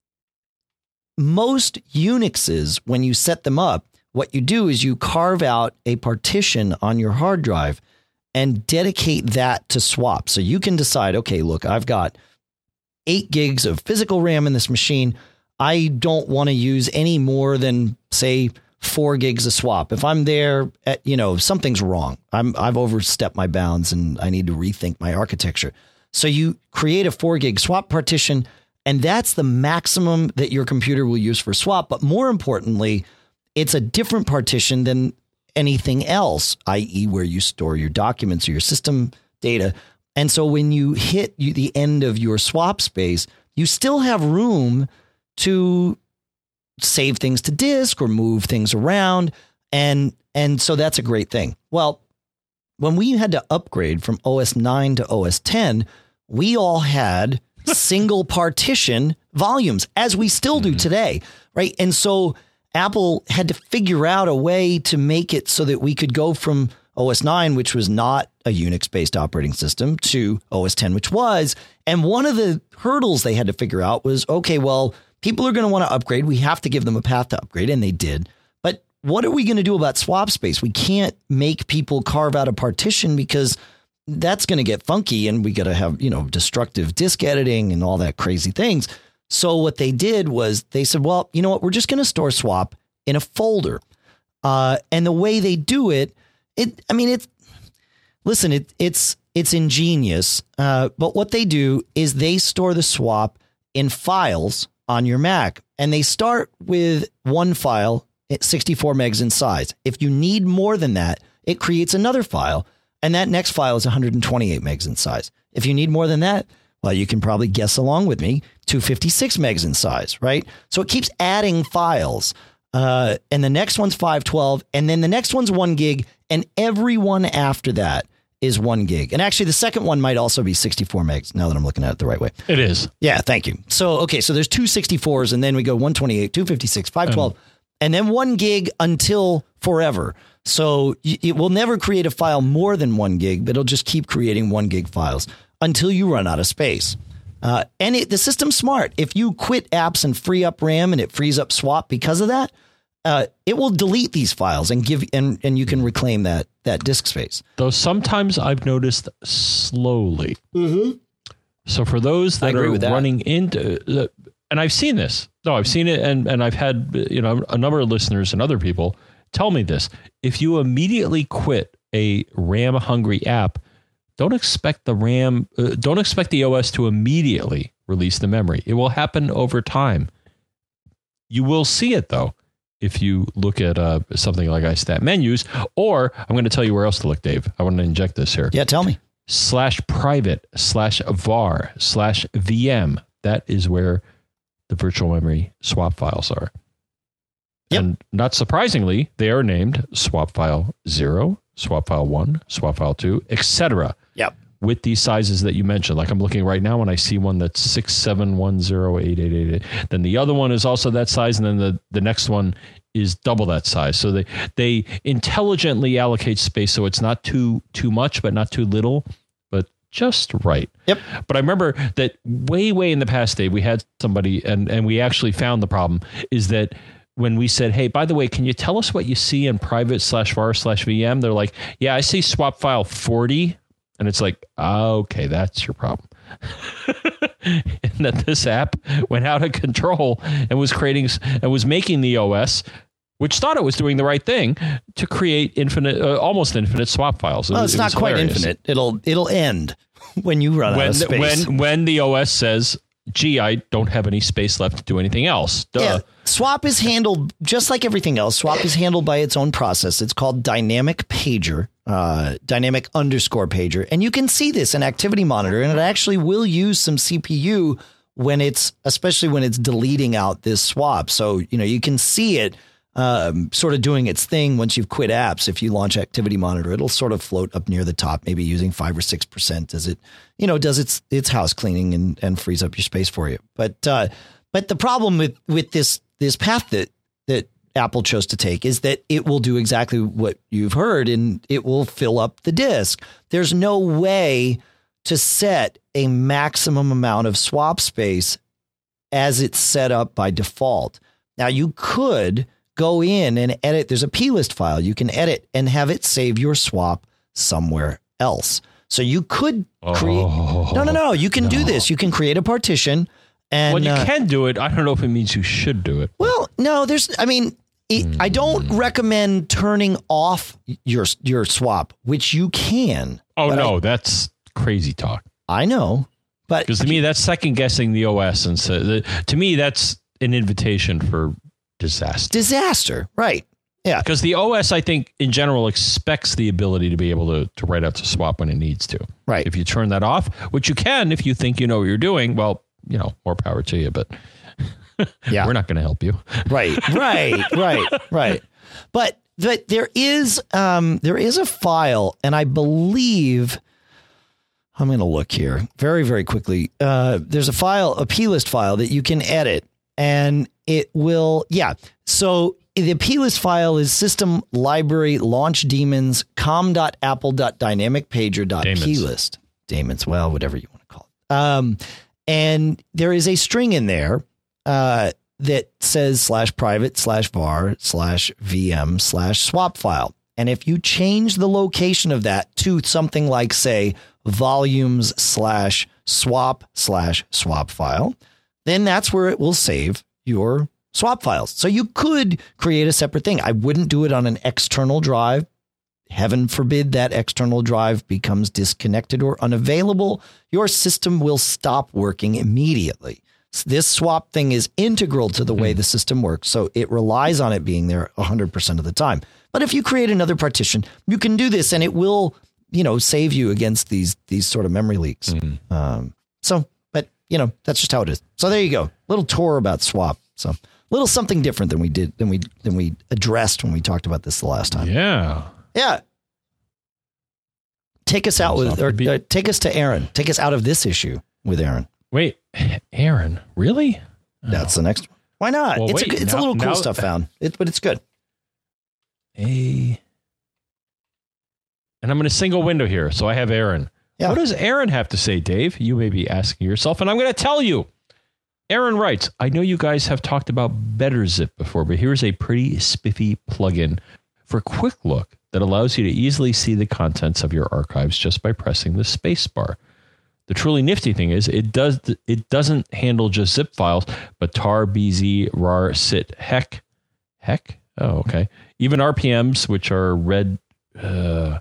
Most Unixes, when you set them up, what you do is you carve out a partition on your hard drive and dedicate that to swap. So you can decide, okay, look, I've got 8 gigs of physical RAM in this machine. I don't want to use any more than, say, 4 gigs of swap. If I'm there at, something's wrong. I've overstepped my bounds and I need to rethink my architecture. So you create a 4 gig swap partition, and that's the maximum that your computer will use for swap. But more importantly, it's a different partition than anything else, i.e. where you store your documents or your system data. And so when you hit the end of your swap space, you still have room to save things to disk or move things around. And so that's a great thing. Well, when we had to upgrade from OS 9 to OS 10, we all had single partition volumes, as we still do today, right? And so Apple had to figure out a way to make it so that we could go from OS 9, which was not a Unix-based operating system, to OS 10, which was. And one of the hurdles they had to figure out was, okay, well, people are going to want to upgrade. We have to give them a path to upgrade, and they did. But what are we going to do about swap space? We can't make people carve out a partition because that's going to get funky, and we got to have, destructive disk editing and all that crazy things. So what they did was they said, well, you know what? We're just going to store swap in a folder. And the way they do it, it's ingenious. But what they do is they store the swap in files on your Mac, and they start with one file at 64 megs in size. If you need more than that, it creates another file, and that next file is 128 megs in size. If you need more than that, well, you can probably guess along with me, 256 megs in size, right? So it keeps adding files. And the next one's 512, and then the next one's 1 gig, and every one after that is 1 gig. And actually, the second one might also be 64 megs, now that I'm looking at it the right way. It is. Yeah, thank you. So, okay, so there's 2 64s, and then we go 128, 256, 512, and then 1 gig until forever. So it will never create a file more than 1 gig, but it'll just keep creating 1 gig files until you run out of space. And the system's smart. If you quit apps and free up RAM and it frees up swap because of that, it will delete these files and and you can reclaim that disk space. Though sometimes I've noticed slowly. Mm-hmm. So for those that are running into, and I've seen this. No, I've seen it, and I've had a number of listeners and other people tell me this. If you immediately quit a RAM hungry app, don't expect the OS to immediately release the memory. It will happen over time. You will see it though if you look at something like iStat menus, or I'm going to tell you where else to look, Dave. I want to inject this here. Yeah, tell me. /private/var/VM. That is where the virtual memory swap files are. Yep. And not surprisingly, they are named swap file 0, swap file 1, swap file 2, etc. Yep. With these sizes that you mentioned. Like I'm looking right now when I see one that's 67108888. Then the other one is also that size, and then the next one is double that size. So they intelligently allocate space so it's not too much, but not too little, but just right. Yep. But I remember that way in the past, Dave, we had somebody, and we actually found the problem is that when we said, hey, by the way, can you tell us what you see in private/var/VM? They're like, yeah, I see swap file 40. And it's like, okay, that's your problem. And that this app went out of control and was making the OS, which thought it was doing the right thing, to create almost infinite swap files. Well, it's not quite infinite. It'll end when you run out of space. When the OS says, gee, I don't have any space left to do anything else. Duh. Yeah, swap is handled just like everything else. Swap is handled by its own process. It's called dynamic pager, dynamic underscore pager. And you can see this in Activity Monitor, and it actually will use some CPU especially when it's deleting out this swap. So, you can see it sort of doing its thing once you've quit apps. If you launch Activity Monitor, it'll sort of float up near the top, maybe using 5 or 6% as it, does its house cleaning and frees up your space for you. But the problem with this path that Apple chose to take is that it will do exactly what you've heard, and it will fill up the disk. There's no way to set a maximum amount of swap space as it's set up by default. Now, you could go in and edit. There's a plist file you can edit and have it save your swap somewhere else. So you could create. No. You can do this. You can create a partition. And well, you can do it. I don't know if it means you should do it. Well, no, I don't recommend turning off your swap, which you can. Oh, no, that's crazy talk. I know. But because to me, that's second guessing the OS. And so to me, that's an invitation for disaster. Right. Yeah. Because the OS, I think, in general, expects the ability to be able to write out to swap when it needs to. Right. If you turn that off, which you can if you think you know what you're doing, well, more power to you. But yeah, we're not going to help you. Right. But there is a file, and I believe I'm going to look here very, very quickly. There's a file, a plist file that you can edit. And it will, so the plist file is system library launch daemons com.apple.dynamicpager.plist. Daemons, well, whatever you want to call it. And there is a string in there that says /private/var/vm/swap file. And if you change the location of that to something like, say, volumes/swap/swap file, then that's where it will save your swap files. So you could create a separate thing. I wouldn't do it on an external drive. Heaven forbid that external drive becomes disconnected or unavailable. Your system will stop working immediately. This swap thing is integral to the way the system works, so it relies on it being there 100% of the time. But if you create another partition, you can do this, and it will, save you against these sort of memory leaks. But that's just how it is. So there you go. Little tour about swap. So a little something different than we addressed when we talked about this the last time. Yeah. Take us out take us to Aaron. Take us out of this issue with Aaron. Wait, Aaron, really? That's the next one. Why not? Well, it's a little cool stuff found. But it's good. And I'm in a single window here, so I have Aaron. Yeah. What does Aaron have to say, Dave? You may be asking yourself, and I'm going to tell you. Aaron writes, I know you guys have talked about BetterZip before, but here's a pretty spiffy plugin for Quick Look that allows you to easily see the contents of your archives just by pressing the space bar. The truly nifty thing is it doesn't handle just zip files, but tar, bz, rar, sit, heck. Oh, okay. Even RPMs, which are Redbook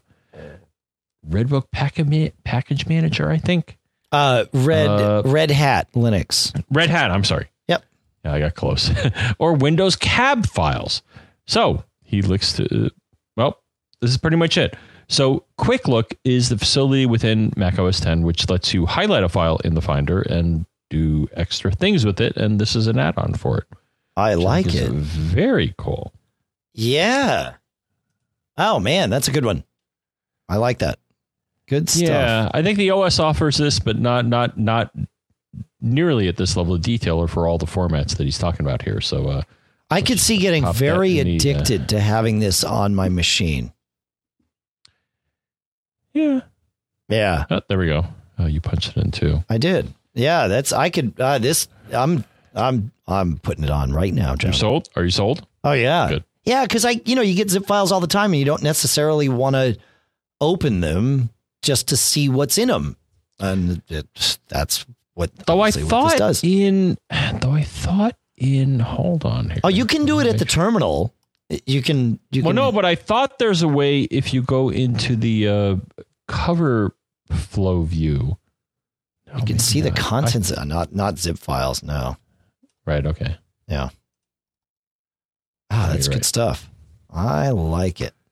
package manager, I think. Red Hat Linux. Red Hat, I'm sorry. Yep. Yeah, I got close. Or Windows cab files. So he looks to, this is pretty much it. So Quick Look is the facility within macOS 10, which lets you highlight a file in the Finder and do extra things with it. And this is an add-on for it. I like it. Very cool. Yeah. Oh, man, that's a good one. I like that. Good stuff. Yeah, I think the OS offers this, but not nearly at this level of detail or for all the formats that he's talking about here. So I could see getting very addicted to having this on my machine. Yeah. Oh, there we go. Oh, you punched it in too. I did. Yeah, I'm putting it on right now, John. You sold? Are you sold? Oh yeah. Good. Yeah, because you get zip files all the time and you don't necessarily want to open them just to see what's in them. And that's what this does. Hold on here. Oh, you can do it at the terminal. You can. Well, no, but I thought there's a way if you go into the cover flow view. You can see the contents, not zip files. No. Right. Okay. Yeah. That's good stuff. I like it.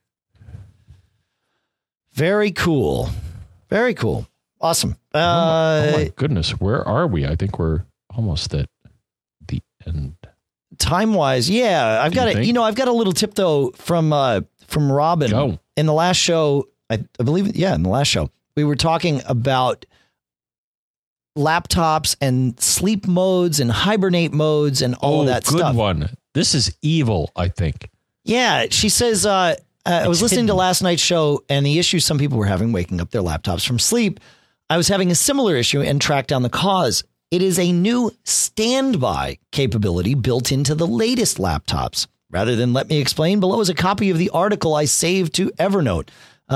Very cool. Very cool. Awesome. Oh my goodness. Where are we? I think we're almost at the end. Time wise. Yeah. I've got a little tip though from Robin. Go. In the last show, I believe, in the last show, we were talking about laptops and sleep modes and hibernate modes and all of that stuff. Good one. This is evil, I think. Yeah. She says, I was listening to last night's show and the issue some people were having waking up their laptops from sleep. I was having a similar issue and tracked down the cause. It is a new standby capability built into the latest laptops. Rather than let me explain, below is a copy of the article I saved to Evernote.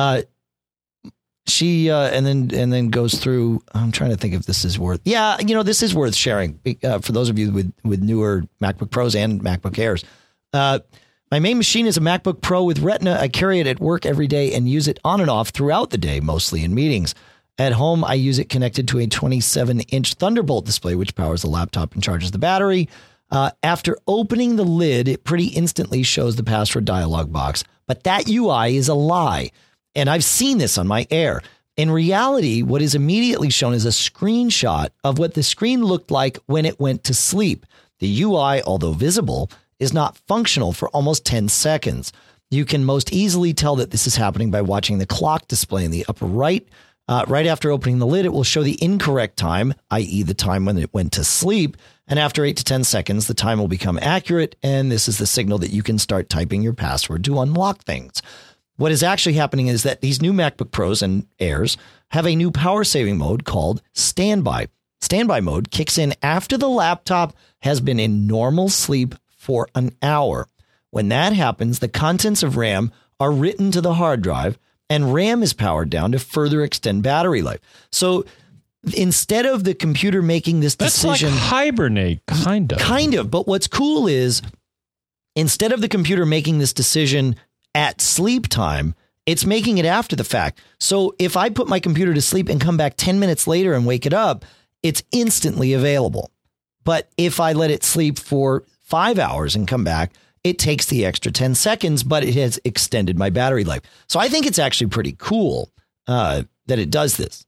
She and then goes through. I'm trying to think if this is worth. Yeah, this is worth sharing for those of you with newer MacBook Pros and MacBook Airs. My main machine is a MacBook Pro with Retina. I carry it at work every day and use it on and off throughout the day, mostly in meetings. At home, I use it connected to a 27-inch Thunderbolt display, which powers the laptop and charges the battery. After opening the lid, it pretty instantly shows the password dialog box. But that UI is a lie. And I've seen this on my Air. In reality, what is immediately shown is a screenshot of what the screen looked like when it went to sleep. The UI, although visible, is not functional for almost 10 seconds. You can most easily tell that this is happening by watching the clock display in the upper right. Right after opening the lid, it will show the incorrect time, i.e. the time when it went to sleep. And after 8 to 10 seconds, the time will become accurate. And this is the signal that you can start typing your password to unlock things. What is actually happening is that these new MacBook Pros and Airs have a new power saving mode called Standby. Standby mode kicks in after the laptop has been in normal sleep for an hour. When that happens, the contents of RAM are written to the hard drive and RAM is powered down to further extend battery life. So instead of the computer making this decision, that's like hibernate, kind of. But what's cool is instead of the computer making this decision at sleep time, it's making it after the fact. So if I put my computer to sleep and come back 10 minutes later and wake it up, it's instantly available. But if I let it sleep for 5 hours and come back, it takes the extra 10 seconds, but it has extended my battery life. So I think it's actually pretty cool that it does this.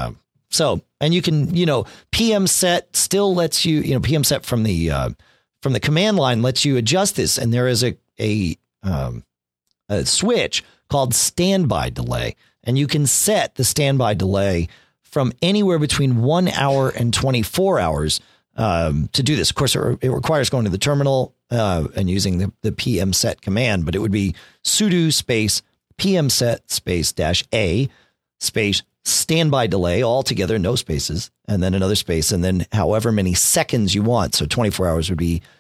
And you can, PM set still lets you, PM set from the command line lets you adjust this. And there is a switch called standby delay. And you can set the standby delay from anywhere between 1 hour and 24 hours to do this. Of course, it requires going to the terminal and using the PM set command, but it would be sudo space PM set space -a space standby delay, all together, no spaces, and then another space, and then however many seconds you want. So 24 hours would be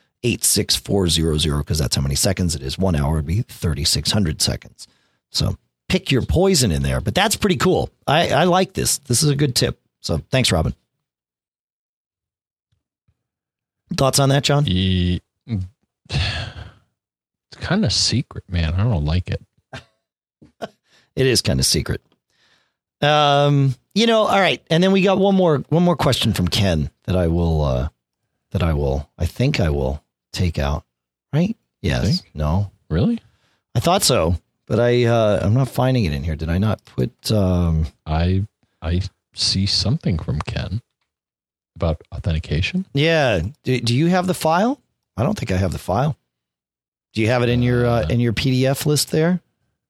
86400 because that's how many seconds it is. 1 hour would be 3,600 seconds. So pick your poison in there, but that's pretty cool. I like this. This is a good tip. So thanks, Robin. Thoughts on that, John? It's kind of secret, man. I don't like it. It is kind of secret. All right. And then we got one more question from Ken that I think I will take out. Right? Yes. No. Really? I thought so, but I'm not finding it in here. Did I not put, I see something from Ken about authentication. Yeah. Do you have the file? I don't think I have the file. Do you have it in your PDF list there?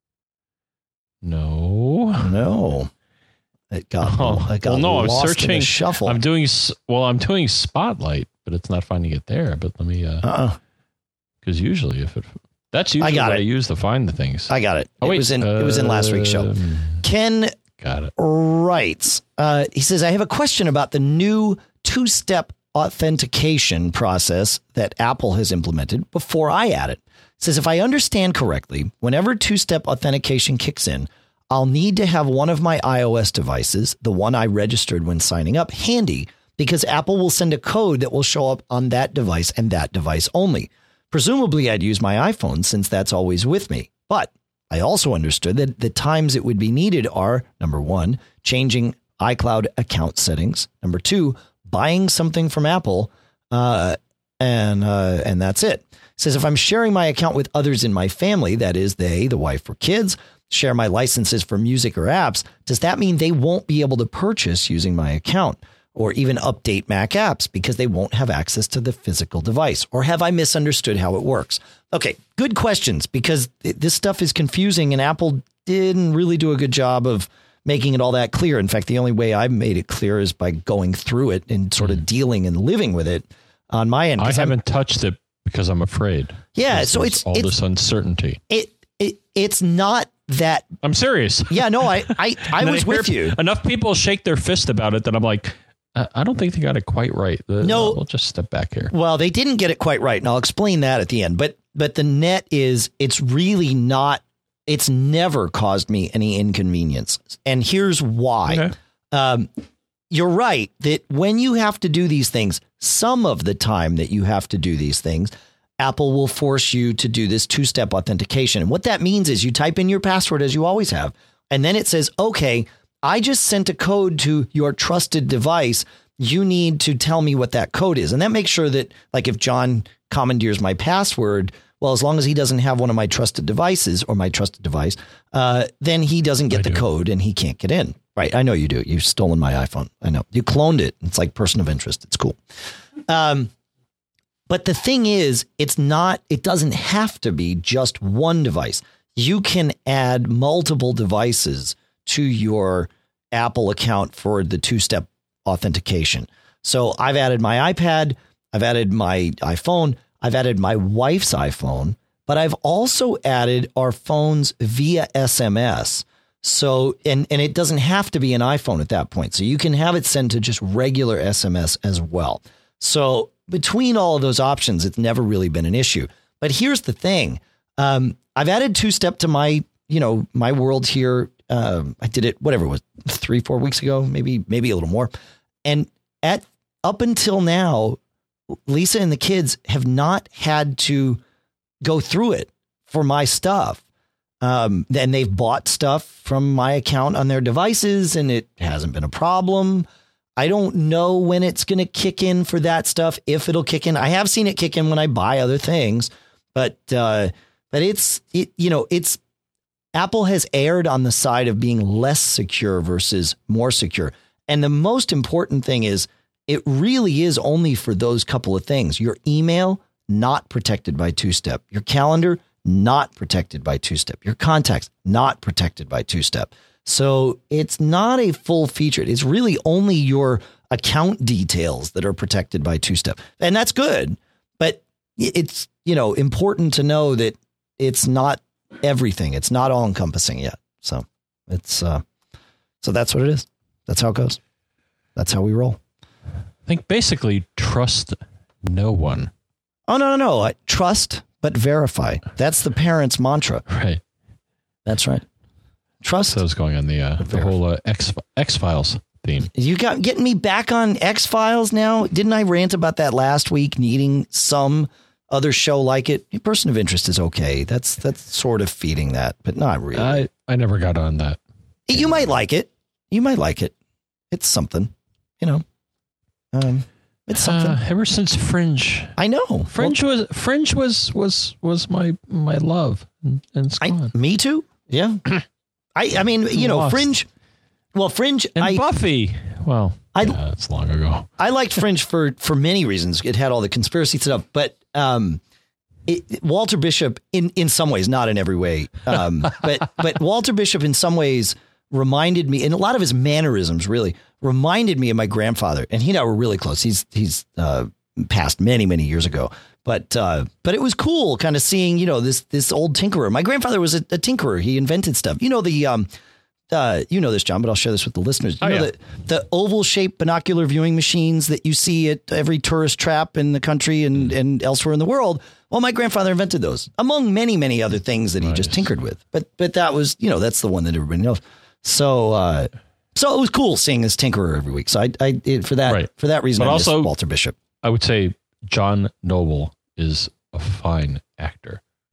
No. It got no, I'm lost searching. in the shuffle. I'm doing Spotlight, but it's not finding it there. But let me, because usually that's usually what I use to find the things. I got it. It was in last week's show. Ken got it. Writes, he says, I have a question about the new 2-step authentication process that Apple has implemented before I add it. It says, if I understand correctly, whenever 2-step authentication kicks in, I'll need to have one of my iOS devices, the one I registered when signing up, handy because Apple will send a code that will show up on that device and that device only. Presumably, I'd use my iPhone since that's always with me. But I also understood that the times it would be needed are, number one, changing iCloud account settings. Number 2, buying something from Apple. And that's it. It says, if I'm sharing my account with others in my family, that is the wife or kids, share my licenses for music or apps, does that mean they won't be able to purchase using my account or even update Mac apps because they won't have access to the physical device? Or have I misunderstood how it works? Okay, good questions, because this stuff is confusing and Apple didn't really do a good job of making it all that clear. In fact, the only way I've made it clear is by going through it and sort of dealing and living with it on my end. I haven't touched it because I'm afraid. Yeah, so it's all this uncertainty. It's not that. I'm serious. Yeah, no, I was with you. Enough people shake their fist about it that I'm like, I don't think they got it quite right. No, we'll just step back here. Well, they didn't get it quite right, and I'll explain that at the end. But the net is, it's really not. It's never caused me any inconvenience, and here's why. Okay. You're right that when you have to do these things, some of the time that you have to do these things, Apple will force you to do this 2-step authentication. And what that means is you type in your password as you always have, and then it says, okay, I just sent a code to your trusted device. You need to tell me what that code is. And that makes sure that, like, if John commandeers my password, well, as long as he doesn't have one of my trusted devices or my trusted device, then he doesn't get the code and he can't get in. Right. I know you do. You've stolen my iPhone. I know. You cloned it. It's like person of interest. It's cool. But the thing is, it doesn't have to be just one device. You can add multiple devices to your Apple account for the 2-step authentication. So I've added my iPad, I've added my iPhone, I've added my wife's iPhone, but I've also added our phones via SMS. So, and it doesn't have to be an iPhone at that point. So you can have it sent to just regular SMS as well. So between all of those options, it's never really been an issue. But here's the thing. I've added 2-step to my world here. I did it, whatever it was, 3-4 weeks ago, maybe a little more. And up until now, Lisa and the kids have not had to go through it for my stuff. And they've bought stuff from my account on their devices and it hasn't been a problem. I don't know when it's going to kick in for that stuff, if it'll kick in. I have seen it kick in when I buy other things, but it's Apple has erred on the side of being less secure versus more secure. And the most important thing is it really is only for those couple of things. Your email, not protected by 2-step. Your calendar, not protected by 2-step. Your contacts, not protected by 2-step. So it's not a full feature. It's really only your account details that are protected by 2-step. And that's good. But it's, important to know that it's not everything. It's not all encompassing yet. So it's so that's what it is. That's how it goes. That's how we roll. I think basically trust no one. Oh, no. Trust, but verify. That's the parents' mantra. Right. That's right. Trust. So I was going on the whole X-Files theme. You getting me back on X-Files now? Didn't I rant about that last week, needing some other show like it? A Person of Interest is okay. That's sort of feeding that, but not really. I never got on that. You might like it. It's something, it's something. Ever since Fringe, I know Fringe was my love, and it's gone. Me too. Yeah. I mean, Lost. Fringe. Well, Fringe and Buffy. Well, it's long ago. I liked Fringe for many reasons. It had all the conspiracy stuff, but Walter Bishop in some ways, not in every way, but Walter Bishop in some ways reminded me, and a lot of his mannerisms really reminded me of my grandfather. And he and I were really close. He's passed many, many years ago. But it was cool kind of seeing, this old tinkerer. My grandfather was a tinkerer. He invented stuff. This, John, but I'll share this with the listeners. The oval shaped binocular viewing machines that you see at every tourist trap in the country and elsewhere in the world. Well, my grandfather invented those, among many, many other things that he just tinkered with. But that was, that's the one that everybody knows. So it was cool seeing this tinkerer every week. So for that reason, but I also miss Walter Bishop. I would say John Noble is a fine actor.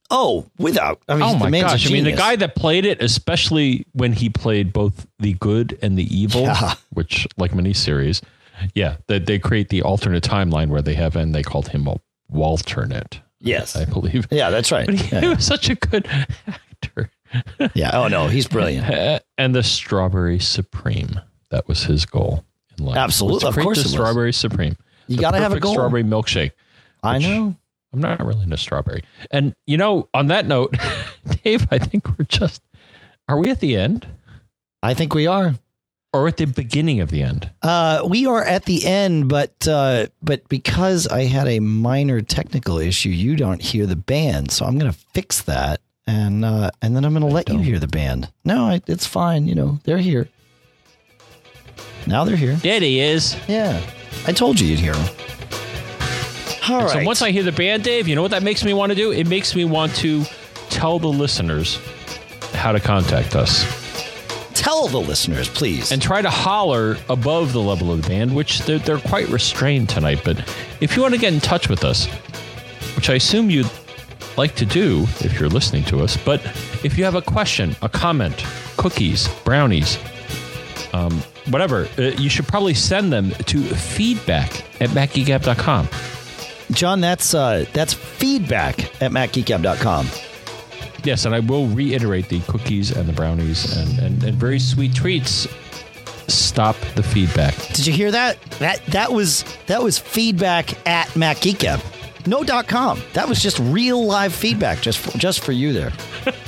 Oh, without. I mean, Oh my the man's a gosh! I mean, the genius. guy that played it, especially when he played both the good and the evil, Yeah. which like miniseries, they create the alternate timeline where they have, and they called him a Walternate. Yes. I believe. Yeah, that's right. But he Yeah. was such a good actor. Yeah. Oh no, he's brilliant. And the Strawberry Supreme. That was his goal in life. Absolutely. Was to Of create course the it was. Strawberry Supreme. You The got to have a perfect goal. Strawberry milkshake. I which- know. I'm not really into strawberry. And, you know, on that note, Dave, I think are we at the end I think we are. or at the beginning of the end? We are at the end, but because I had a minor technical issue, you don't hear the band. So I'm going to fix that, and then I'm going to let you hear the band. No, it's fine. You know, they're here. Now they're here. There he is. Yeah, I told you you'd hear them. All right. So once I hear the band, Dave, you know what that makes me want to do? It makes me want to tell the listeners how to contact us. Tell the listeners, please. And try to holler above the level of the band, which they're quite restrained tonight. But if you want to get in touch with us, which I assume you'd like to do if you're listening to us, but if you have a question, a comment, cookies, brownies, whatever, you should probably send them to feedback@macgeekgab.com. John, that's feedback@macgeekgab.com. Yes, and I will reiterate the cookies and the brownies and very sweet treats. Stop the feedback. Did you hear that? That was feedback@macgeekgab. No .com. That was just real live feedback just for you there.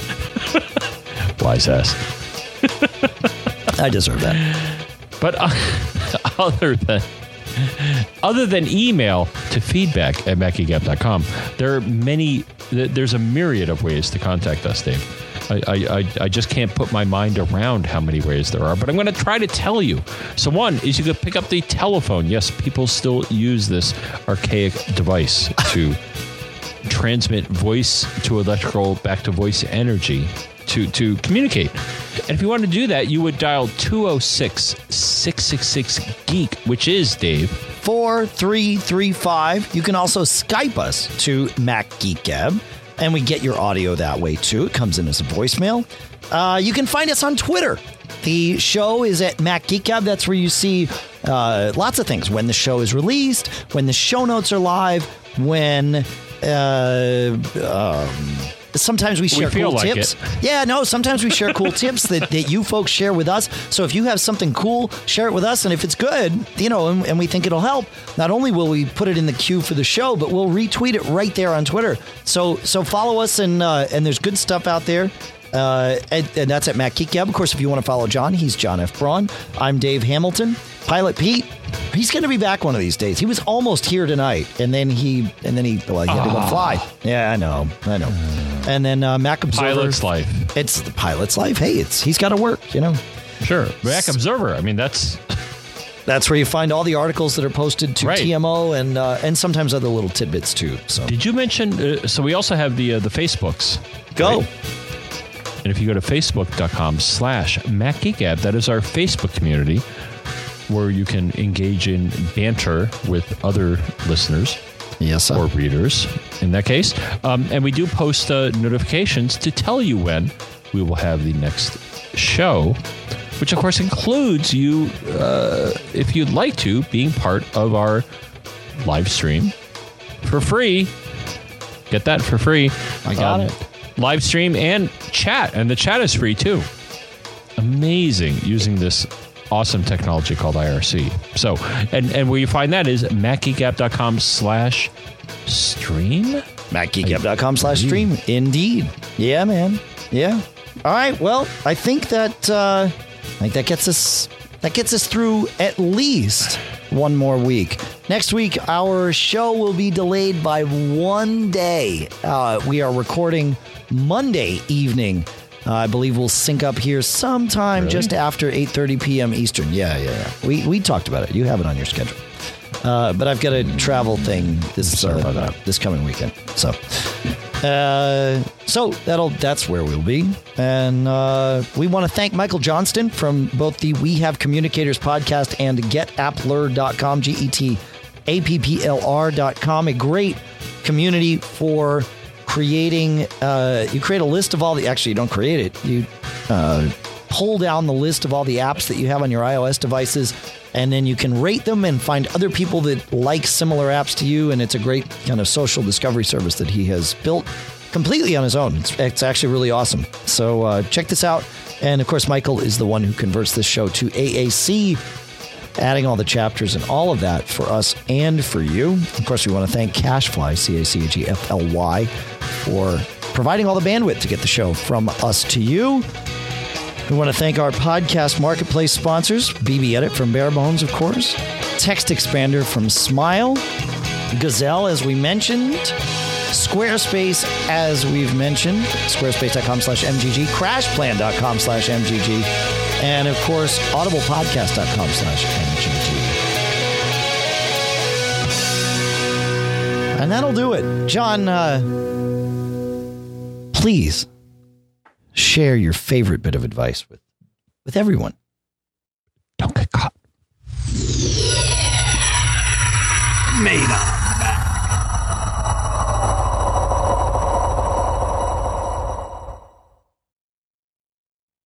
Wise ass. I deserve that. But other than email to feedback@macgeekgab.com, there's a myriad of ways to contact us, Dave. I just can't put my mind around how many ways there are, but I'm going to try to tell you. So one is you could pick up the telephone. Yes, people still use this archaic device to transmit voice to electrical back to voice energy to communicate. And if you want to do that, you would dial 206-666-GEEK, which is, Dave, 4335. You can also Skype us to Mac Geek Gab, and we get your audio that way too. It comes in as a voicemail. You can find us on Twitter. The show is at Mac Geek Gab. That's where you see lots of things. When the show is released, when the show notes are live, when sometimes we share feel cool like tips. it. Yeah, no, sometimes we share cool tips that you folks share with us. So if you have something cool, share it with us. And if it's good, you know, and we think it'll help, not only will we put it in the queue for the show, but we'll retweet it right there on Twitter. So follow us, and there's good stuff out there. And that's at Mac Geek Gab. Of course, if you want to follow John, he's John F. Braun. I'm Dave Hamilton. Pilot Pete, he's going to be back one of these days. He was almost here tonight, and then he had to go fly. Yeah, I know. And then Mac Observer. Pilot's life. It's the pilot's life. Hey, he's got to work, you know. Sure. Mac Observer. I mean, that's where you find all the articles that are posted to Right. TMO and sometimes other little tidbits too. So Did you mention? So we also have the Facebooks. go. Right? And if you go to facebook.com/MacGeekGab, that is our Facebook community where you can engage in banter with other listeners Yes, sir. or readers in that case. And we do post notifications to tell you when we will have the next show, which of course includes you, if you'd like to, being part of our live stream for free. Get that for free. I got it. Live stream and chat, and the chat is free too. Amazing using this awesome technology called IRC. So, and where you find that is macgeekgab.com/stream. MacGeekGab.com/stream. Indeed. Yeah, man. Yeah. All right. Well, I think that gets us through at least one more week. Next week, our show will be delayed by one day. We are recording Monday evening. I believe we'll sync up here sometime just after 8:30 p.m. Eastern. Yeah. We talked about it. You have it on your schedule. But I've got a travel thing this coming weekend. So that's where we'll be. And we want to thank Michael Johnston from both the We Have Communicators podcast and GetAppler.com, GetAppler.com, a great community for creating, you create a list of all the, actually you don't create it. You pull down the list of all the apps that you have on your iOS devices, and then you can rate them and find other people that like similar apps to you. And it's a great kind of social discovery service that he has built completely on his own. It's actually really awesome. So check this out. And of course, Michael is the one who converts this show to AAC, adding all the chapters and all of that for us and for you. Of course, we want to thank CacheFly, CACHEFLY, for providing all the bandwidth to get the show from us to you. We want to thank our podcast marketplace sponsors, BB Edit from Barebones, of course, Text Expander from Smile, Gazelle, as we mentioned, Squarespace, as we've mentioned, squarespace.com/MGG, crashplan.com/MGG, and, of course, audiblepodcast.com/MGG. And that'll do it. John, please share your favorite bit of advice with everyone. Don't get caught. Made up.